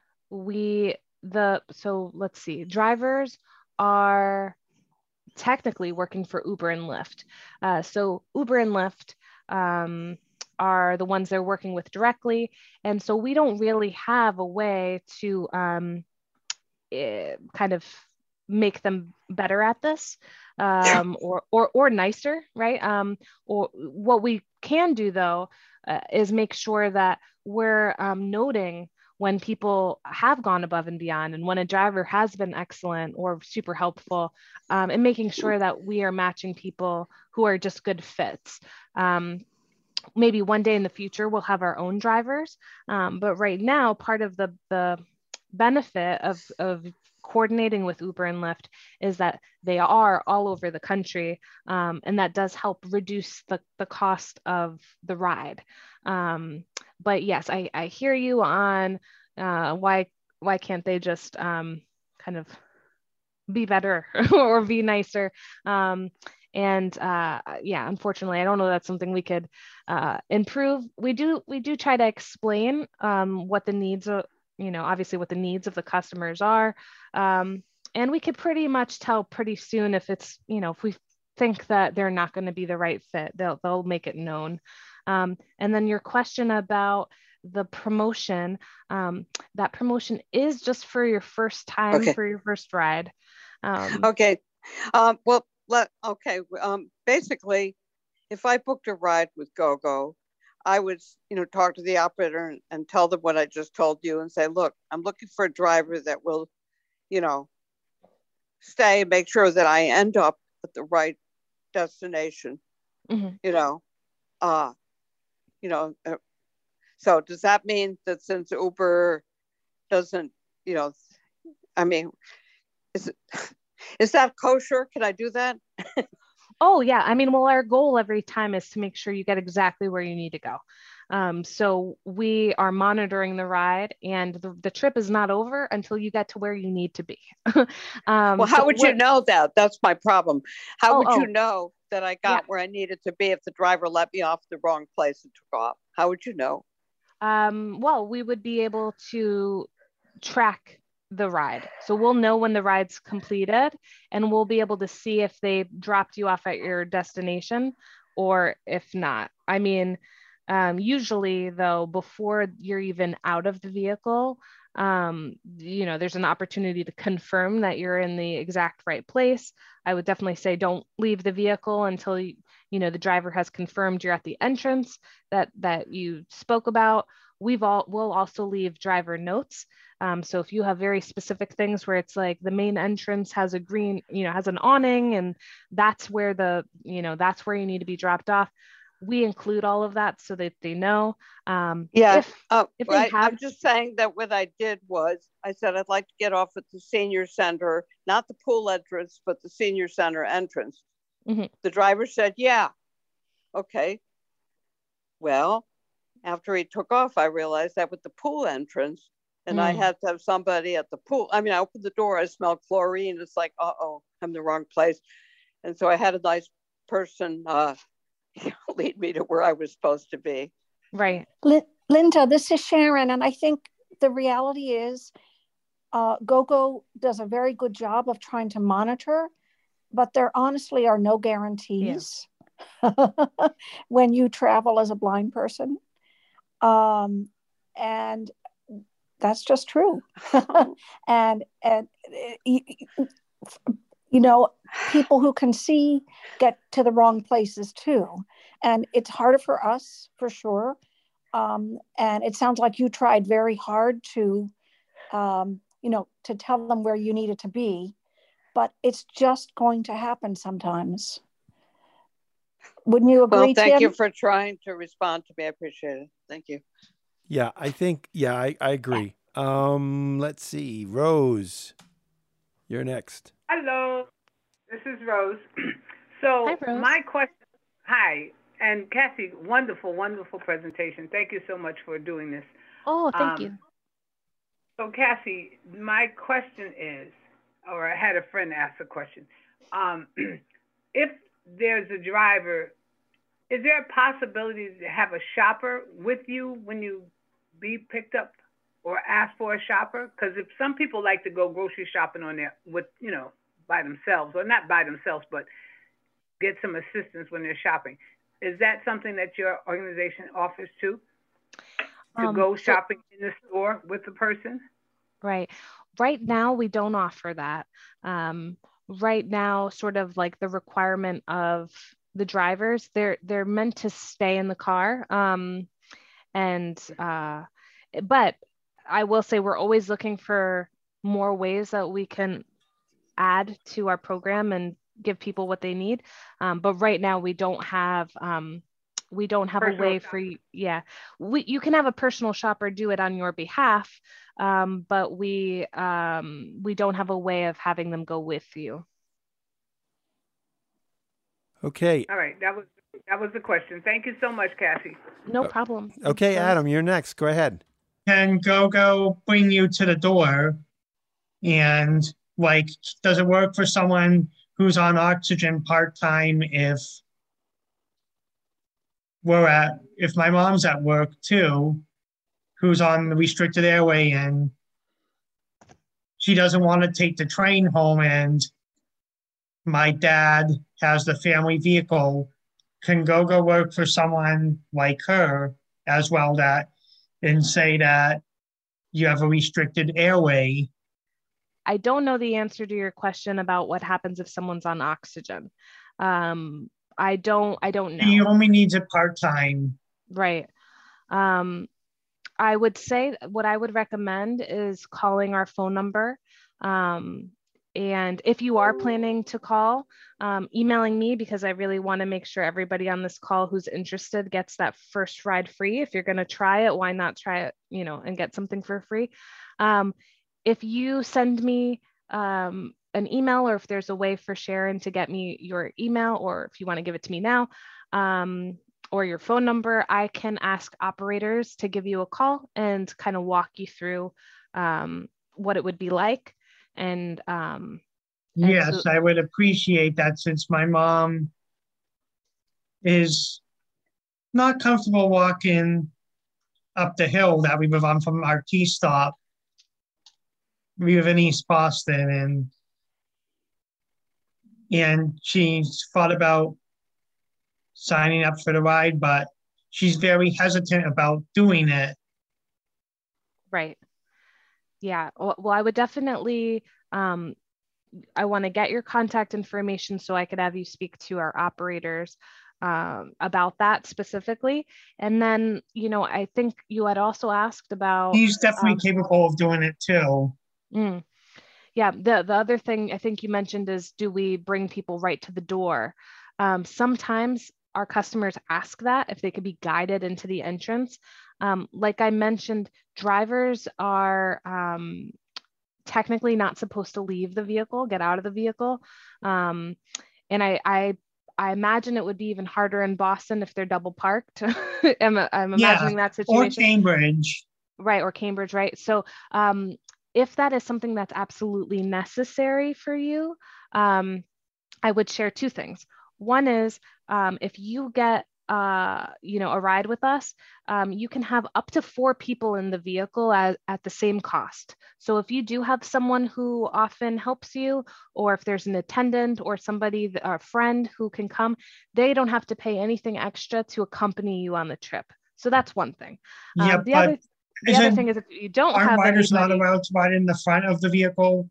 we, the, so let's see, drivers are technically working for Uber and Lyft. Uh, so Uber and Lyft um, are the ones they're working with directly. And so we don't really have a way to um, eh, kind of make them better at this um, or, or, or nicer, right? Um, or what we can do though, uh, is make sure that we're um, noting when people have gone above and beyond and when a driver has been excellent or super helpful, um, and making sure that we are matching people who are just good fits. Um, maybe one day in the future, we'll have our own drivers. Um, but right now, part of the, the benefit of, of coordinating with Uber and Lyft is that they are all over the country. Um, and that does help reduce the, the cost of the ride. Um, but yes, I, I hear you on uh, why, why can't they just um, kind of be better or be nicer? Um, and uh, yeah, unfortunately, I don't know that's something we could uh, improve. We do, we do try to explain um, what the needs of, you know, obviously what the needs of the customers are. Um, and we could pretty much tell pretty soon if it's, you know, if we think that they're not going to be the right fit, they'll, they'll make it known. Um, and then your question about the promotion, um, that promotion is just for your first time, okay. for your first ride. Um, okay. Um, well, let, okay. Um, basically, if I booked a ride with GoGo, I would, you know, talk to the operator and, and tell them what I just told you and say, look, I'm looking for a driver that will, you know, stay and make sure that I end up at the right destination, mm-hmm. you know, uh, you know, uh, so does that mean that since Uber doesn't, you know, I mean, is it, is that kosher? Can I do that? Oh yeah. I mean, well, our goal every time is to make sure you get exactly where you need to go. Um, so we are monitoring the ride, and the, the trip is not over until you get to where you need to be. um, well, how so would you know that? That's my problem. How oh, would you oh. know that I got yeah. where I needed to be if the driver let me off the wrong place and took off? How would you know? Um, well, we would be able to track the ride. So we'll know when the ride's completed, and we'll be able to see if they dropped you off at your destination or if not. I mean, um, usually though, before you're even out of the vehicle, um, you know, there's an opportunity to confirm that you're in the exact right place. I would definitely say don't leave the vehicle until you, you know, the driver has confirmed you're at the entrance that, that you spoke about. We've all, we'll also leave driver notes. Um, so if you have very specific things where it's like the main entrance has a green, you know, has an awning, and that's where the, you know, that's where you need to be dropped off, we include all of that so that they know. Um, yeah, if, uh, if they I, have... I'm just saying that what I did was I said I'd like to get off at the senior center, not the pool entrance, but the senior center entrance. Mm-hmm. The driver said, yeah. Okay. Well, after he took off, I realized that with the pool entrance, and mm. I had to have somebody at the pool. I mean, I opened the door, I smelled chlorine. It's like, uh-oh, I'm in the wrong place. And so I had a nice person uh, lead me to where I was supposed to be. Right. Linda, this is Sharon. And I think the reality is uh, GoGo does a very good job of trying to monitor, but there honestly are no guarantees yeah. when you travel as a blind person. Um, and that's just true. and, and, you, you know, people who can see get to the wrong places too. And it's harder for us for sure. Um, and it sounds like you tried very hard to, um, you know, to tell them where you needed to be, but it's just going to happen sometimes. Wouldn't you agree, Well, thank Tim? you for trying to respond to me. I appreciate it. Thank you. Yeah, I think, yeah, I, I agree. Um, let's see. Rose, you're next. Hello, this is Rose. So hi, Rose. My question, hi, and Cassie, wonderful, wonderful presentation. Thank you so much for doing this. Oh, thank um, you. So Cassie, my question is, or I had a friend ask a question. Um, if there's a driver, is there a possibility to have a shopper with you when you be picked up or ask for a shopper? Because if some people like to go grocery shopping on their, with, you know, by themselves, or not by themselves, but get some assistance when they're shopping. Is that something that your organization offers too? To um, go shopping so, in the store with the person? Right. Right now, we don't offer that. Um, right now, sort of like the requirement of the drivers, they're they're meant to stay in the car. Um, and uh, but I will say we're always looking for more ways that we can add to our program and give people what they need. Um, but right now we don't have um, we don't have personal a way shopper. for you. Yeah, we, you can have a personal shopper do it on your behalf, um, but we um, we don't have a way of having them go with you. Okay. All right, that was that was the question. Thank you so much, Cassie. No problem. Okay, Adam, you're next. Go ahead. Can GoGo bring you to the door? And like, does it work for someone who's on oxygen part-time if we're at, if my mom's at work too, who's on the restricted airway and she doesn't want to take the train home and my dad has the family vehicle, can GoGo work for someone like her as well that, and say that you have a restricted airway? I don't know the answer to your question about what happens if someone's on oxygen. Um, I don't, I don't know. He only needs it part-time. Right. Um, I would say what I would recommend is calling our phone number. Um, and if you are planning to call, um, emailing me, because I really want to make sure everybody on this call who's interested gets that first ride free. If you're going to try it, why not try it, you know, and get something for free? Um, if you send me um, an email, or if there's a way for Sharon to get me your email, or if you want to give it to me now, um, or your phone number, I can ask operators to give you a call and kind of walk you through um, what it would be like. And um, yes, and so, I would appreciate that, since my mom is not comfortable walking up the hill that we live on from our T stop. We live in East Boston, and and she's thought about signing up for the ride, but she's very hesitant about doing it. right. Yeah. Well, well, I would definitely, um, I want to get your contact information so I could have you speak to our operators um, about that specifically. And then, you know, I think you had also asked about. He's definitely um, capable of doing it too. Mm, yeah. The, the other thing I think you mentioned is, do we bring people right to the door? Um, sometimes our customers ask that, if they could be guided into the entrance. Um, like I mentioned, drivers are um, technically not supposed to leave the vehicle, get out of the vehicle. Um, and I, I, I imagine it would be even harder in Boston if they're double parked. I'm, I'm imagining Yeah, that situation. Or Cambridge. Right, or Cambridge, right? So um, if that is something that's absolutely necessary for you, um, I would share two things. One is um, if you get uh, you know, a ride with us, um, you can have up to four people in the vehicle at, at the same cost. So if you do have someone who often helps you, or if there's an attendant or somebody, a friend who can come, they don't have to pay anything extra to accompany you on the trip. So that's one thing. Yeah, um, the but other the other thing is, if you don't aren't have riders anybody, not allowed to ride in the front of the vehicle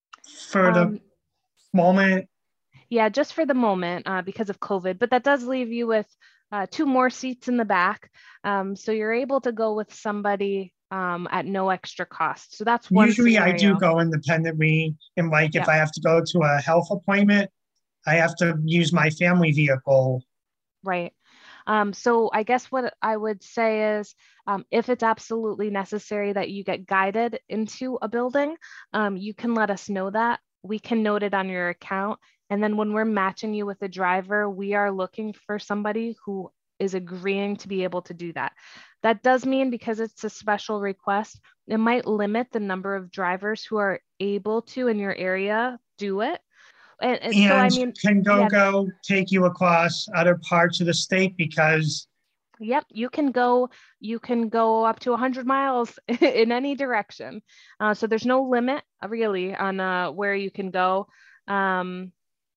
for um, the moment? Yeah, just for the moment uh, because of COVID, but that does leave you with uh, two more seats in the back. Um, so you're able to go with somebody um, at no extra cost. So that's one Usually scenario. I do go independently, and like if Yeah. I have to go to a health appointment, I have to use my family vehicle. Right. Um, so I guess what I would say is, um, if it's absolutely necessary that you get guided into a building, um, you can let us know that. We can note it on your account. And then when we're matching you with a driver, we are looking for somebody who is agreeing to be able to do that. That does mean, because it's a special request, it might limit the number of drivers who are able to in your area do it. And, and, And so, I mean, can GoGo yeah, take you across other parts of the state? Because yep, you can go, you can go up to one hundred miles in any direction. Uh, so there's no limit really on uh, where you can go um,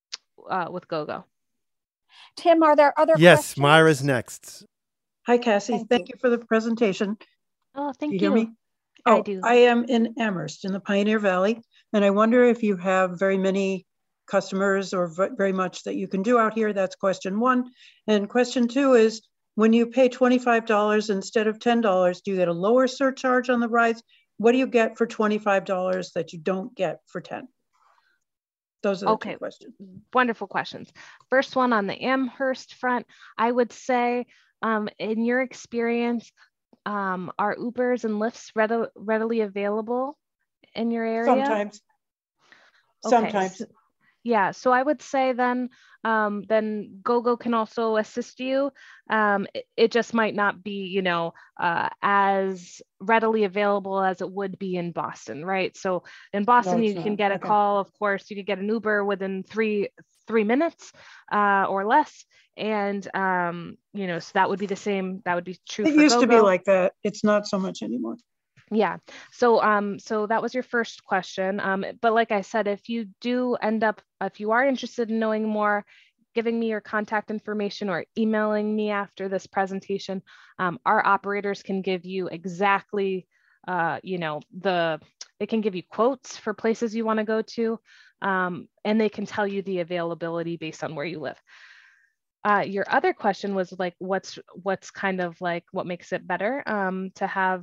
uh, with GoGo. Tim, are there other yes, questions? Myra's next. Hi, Cassie. Thank Thank, you. you for the presentation. Oh, thank Do you. you hear me? I Oh, do. I am in Amherst in the Pioneer Valley, and I wonder if you have very many customers or v- very much that you can do out here. That's question one. And question two is, when you pay twenty-five dollars instead of ten dollars, do you get a lower surcharge on the rides? What do you get for twenty-five dollars that you don't get for ten dollars? Those are the Okay. two questions. Wonderful questions. First one, on the Amherst front, I would say, um, in your experience, um, are Ubers and Lyfts readily, readily available in your area? Sometimes. Okay. Sometimes. Yeah, so I would say then, um, then GoGo can also assist you. Um, it, it just might not be, you know, uh, as readily available as it would be in Boston, right? So in Boston, No, you it's can not. get a Okay. call. Of course, you could get an Uber within three three minutes uh, or less, and um, you know, so that would be the same. That would be true It for used to be GoGo. like that. It's not so much anymore. Yeah. So, um, so that was your first question. Um, but like I said, if you do end up, if you are interested in knowing more, giving me your contact information or emailing me after this presentation, um, our operators can give you exactly, uh, you know, the, they can give you quotes for places you want to go to, um, and they can tell you the availability based on where you live. uh, your other question was like, what's what's kind of like what makes it better um, to have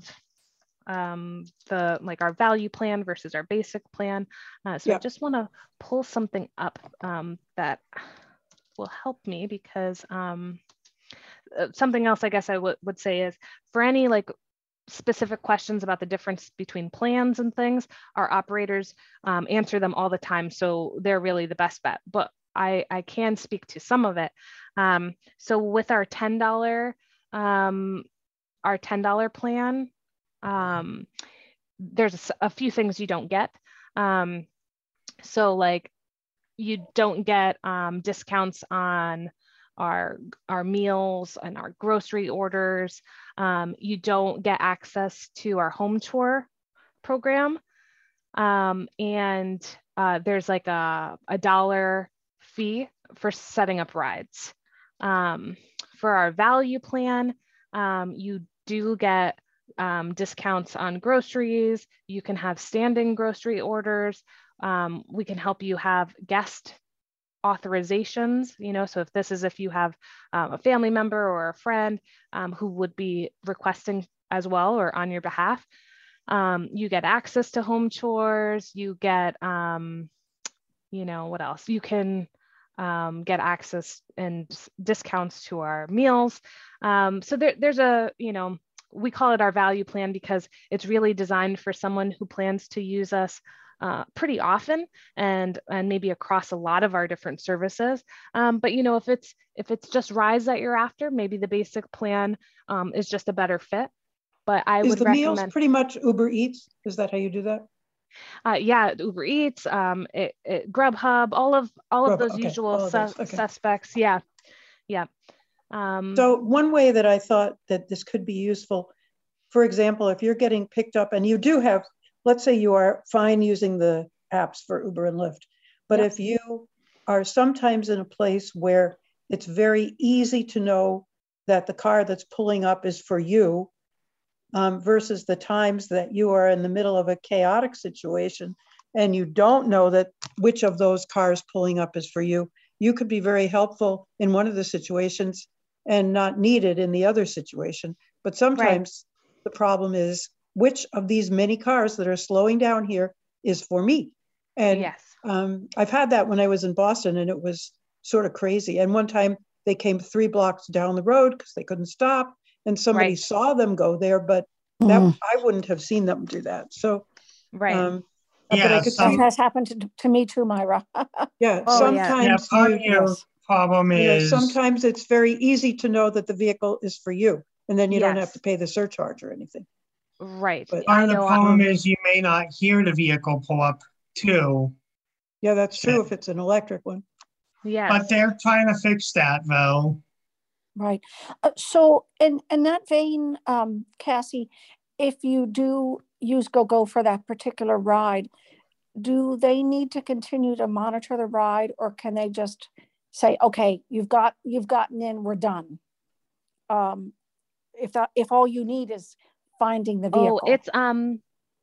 um, the like our value plan versus our basic plan. Uh, so Yeah. I just want to pull something up um, that will help me because um, something else I guess I would would say is for any like specific questions about the difference between plans and things, our operators um, answer them all the time. So they're really the best bet, but I, I can speak to some of it. Um, so with our ten dollar, um, our ten dollar plan, um, there's a, a few things you don't get. Um, so like you don't get um, discounts on our our meals and our grocery orders. Um, you don't get access to our home tour program. Um, and uh, there's like a, a dollar fee for setting up rides. Um, for our value plan, um, you do get um, discounts on groceries. You can have standing grocery orders. Um, we can help you have guest authorizations, you know, so if this is if you have um, a family member or a friend um, who would be requesting as well or on your behalf, um, you get access to home tours, you get, um, you know, what else? You can um, get access and discounts to our meals. Um, so there, there's a, you know, we call it our value plan because it's really designed for someone who plans to use us Uh, pretty often and and maybe across a lot of our different services. Um, but you know, if it's if it's just rides that you're after, maybe the basic plan um, is just a better fit. But I Is would the recommend meals pretty much Uber Eats? Is that how you do that? Uh, yeah, Uber Eats, um, it, it, Grubhub, all of all Grubhub, of those okay, usual all of su those, okay. suspects. Yeah, yeah. Um, So one way that I thought that this could be useful, for example, if you're getting picked up and you do have, let's say you are fine using the apps for Uber and Lyft, but Yep. if you are sometimes in a place where it's very easy to know that the car that's pulling up is for you, um, versus the times that you are in the middle of a chaotic situation and you don't know that which of those cars pulling up is for you, you could be very helpful in one of the situations and not needed in the other situation. But sometimes right. the problem is, which of these many cars that are slowing down here is for me? And yes. um, I've had that when I was in Boston and it was sort of crazy. And one time they came three blocks down the road because they couldn't stop and somebody Right. saw them go there, but that mm. I wouldn't have seen them do that. So, right. Um, yeah, but I could that see, has happened to, to me too, Myra. yeah, Oh, sometimes Yeah, part you, of your yes. problem you know, is sometimes it's very easy to know that the vehicle is for you and then you yes. don't have to pay the surcharge or anything. Right. But part I of the know. problem um, is you may not hear the vehicle pull up too. Yeah, that's true if it's an electric one. Yes. But they're trying to fix that though. Right. Uh, so in, in that vein, um, Cassie, if you do use GoGo for that particular ride, do they need to continue to monitor the ride or can they just say, okay, you've got, you've gotten in, we're done? Um, if that, if all you need is finding the vehicle. Oh, it's, um,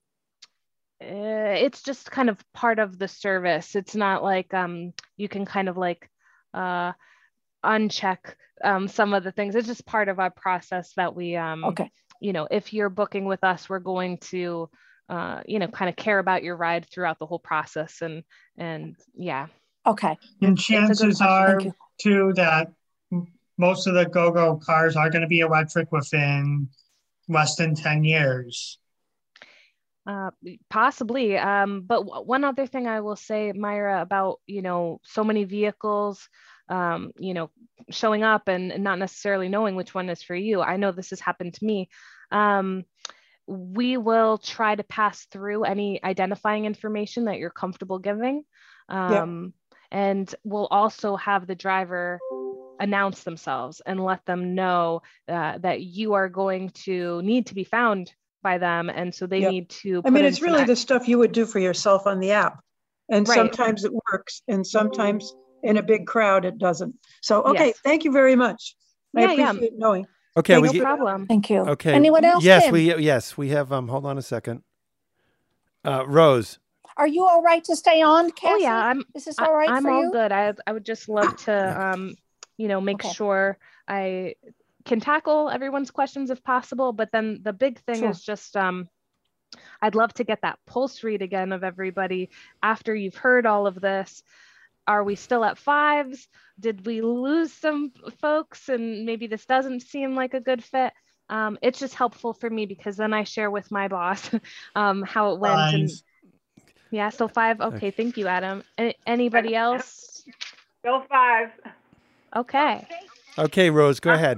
uh, it's just kind of part of the service. It's not like, um, you can kind of like, uh, uncheck um, some of the things. It's just part of our process that we, um, okay. you know, if you're booking with us, we're going to, uh, you know, kind of care about your ride throughout the whole process. And, and yeah. Okay. And It's, chances it's a good are Thank you. too that most of the GoGo cars are going to be electric within less than ten years. Uh, possibly. Um, but w- one other thing I will say, Myra, about, you know, so many vehicles, um, you know, showing up and, and not necessarily knowing which one is for you. I know this has happened to me. Um, we will try to pass through any identifying information that you're comfortable giving. Um, yep. And we'll also have the driver announce themselves and let them know uh, that you are going to need to be found by them. And so they yep. need to put I mean, it's in really some... the stuff you would do for yourself on the app. And right. sometimes it works and sometimes in a big crowd, it doesn't. So, okay. Yes. Thank you very much. Yeah, I appreciate yeah. knowing. Okay. Thanks we no get, problem. Thank you. Okay. Anyone else? Yes, Tim? we, yes, we have, um, hold on a second. Uh, Rose. Are you all right to stay on, Cassie? Oh yeah, I'm, Is this all right I'm for all you? good. I, I would just love to, um, you know, make Okay. sure I can tackle everyone's questions if possible. But then the big thing Sure. is just, um, I'd love to get that pulse read again of everybody after you've heard all of this. Are we still at fives? Did we lose some folks and maybe this doesn't seem like a good fit? Um, it's just helpful for me because then I share with my boss um, how it went. Five. And yeah, so five. Okay, okay. Thank you, Adam. A- anybody else? Go five. Okay. Okay, Rose, go ahead.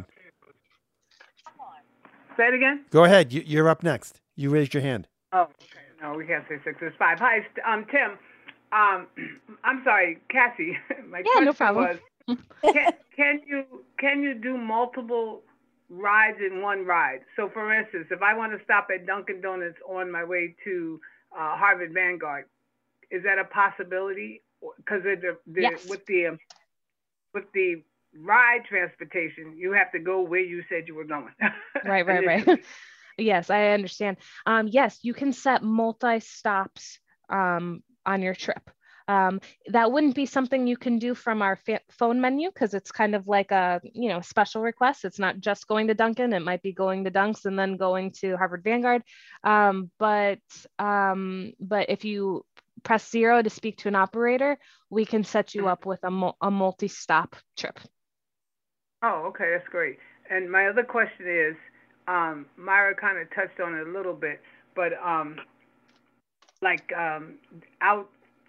Say it again. Go ahead. You, you're up next. You raised your hand. Oh, okay. No, we can't say six. It's five. Hi, um, Tim. Um, I'm sorry, Cassie. My yeah, no question problem. was, can, can you can you do multiple rides in one ride? So, for instance, if I want to stop at Dunkin' Donuts on my way to uh, Harvard Vanguard, is that a possibility? Because the, the yes. with the um, with the ride transportation, you have to go where you said you were going. Right, right, right. Yes, I understand. Um, yes, you can set multi-stops um, on your trip. Um, that wouldn't be something you can do from our phone menu because it's kind of like a, you know, special request. It's not just going to Dunkin'. It might be going to Dunks and then going to Harvard Vanguard. Um, but um, but if you press zero to speak to an operator, we can set you up with a, a multi-stop trip. Oh, okay, that's great. And my other question is, um, Myra kind of touched on it a little bit, but um, like um, out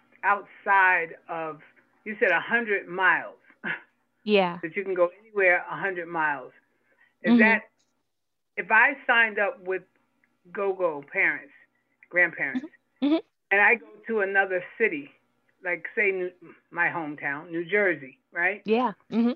outside of, you said one hundred miles. Yeah. That you can go anywhere one hundred miles. Is mm-hmm. that, if I signed up with GoGo parents, grandparents, mm-hmm. and I go to another city, like say New, my hometown, New Jersey, right? Yeah. Mm-hmm.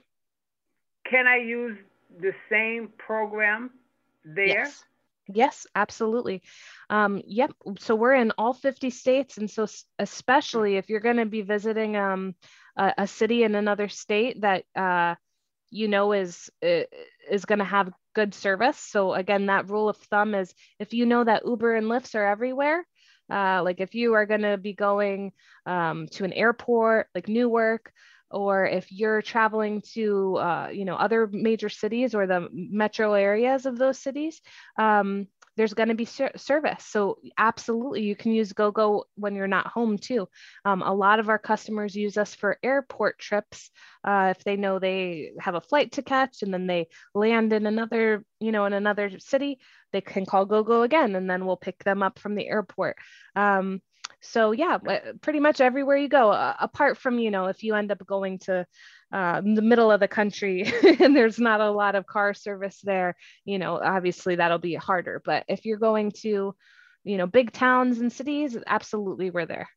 Can I use the same program there? Yes, yes, absolutely. Um, yep. So we're in all fifty states. And so especially if you're going to be visiting um, a, a city in another state that, uh, you know, is, is going to have good service. So again, that rule of thumb is if you know that Uber and Lyfts are everywhere, uh, like if you are going to be going um, to an airport like Newark, or if you're traveling to, uh, you know, other major cities or the metro areas of those cities, um, there's going to be ser- service. So absolutely, you can use GoGo when you're not home too. Um, a lot of our customers use us for airport trips. Uh, if they know they have a flight to catch and then they land in another, you know, in another city, they can call GoGo again, and then we'll pick them up from the airport. Um, So yeah, pretty much everywhere you go, uh, apart from, you know, if you end up going to uh, the middle of the country and there's not a lot of car service there, you know, obviously that'll be harder. But if you're going to, you know, big towns and cities, absolutely we're there.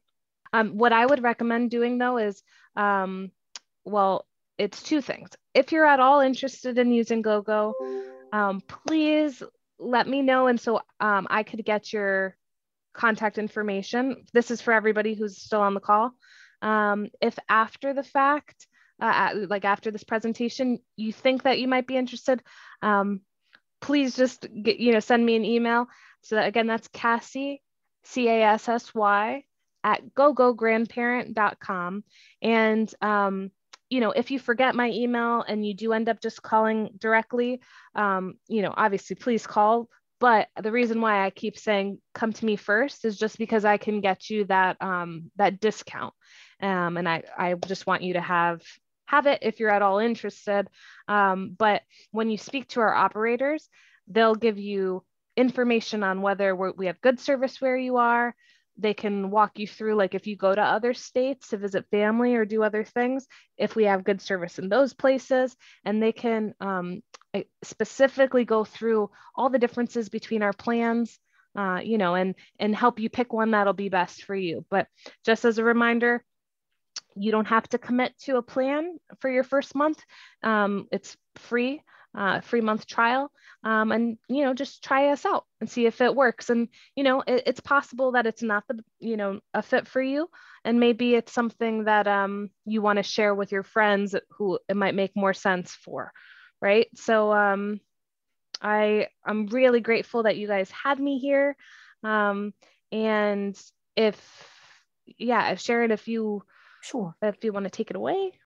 Um, what I would recommend doing though is, um, well, it's two things. If you're at all interested in using GoGo, um, please let me know. And so um, I could get your contact information. This is for everybody who's still on the call. Um, if after the fact, uh, like after this presentation, you think that you might be interested, um, please just get, you know, send me an email. So that, again, that's Cassie, C A S S Y, at gogo grandparent dot com. And, um, you know, if you forget my email and you do end up just calling directly, um, you know, obviously please call. But the reason why I keep saying come to me first is just because I can get you that um, that discount. Um, and I, I just want you to have, have it if you're at all interested. Um, but when you speak to our operators, they'll give you information on whether we're, we have good service where you are. They can walk you through, like if you go to other states to visit family or do other things, if we have good service in those places, and they can um, specifically go through all the differences between our plans, uh, you know, and, and help you pick one that'll be best for you. But just as a reminder, you don't have to commit to a plan for your first month. Um, it's free. Uh, free month trial, um, and, you know, just try us out and see if it works. And, you know, it, it's possible that it's not the, you know, a fit for you. And maybe it's something that um, you want to share with your friends who it might make more sense for. Right. So um, I, I'm really grateful that you guys had me here. Um, and if, yeah, if Sharon, if you, sure, if you want to take it away.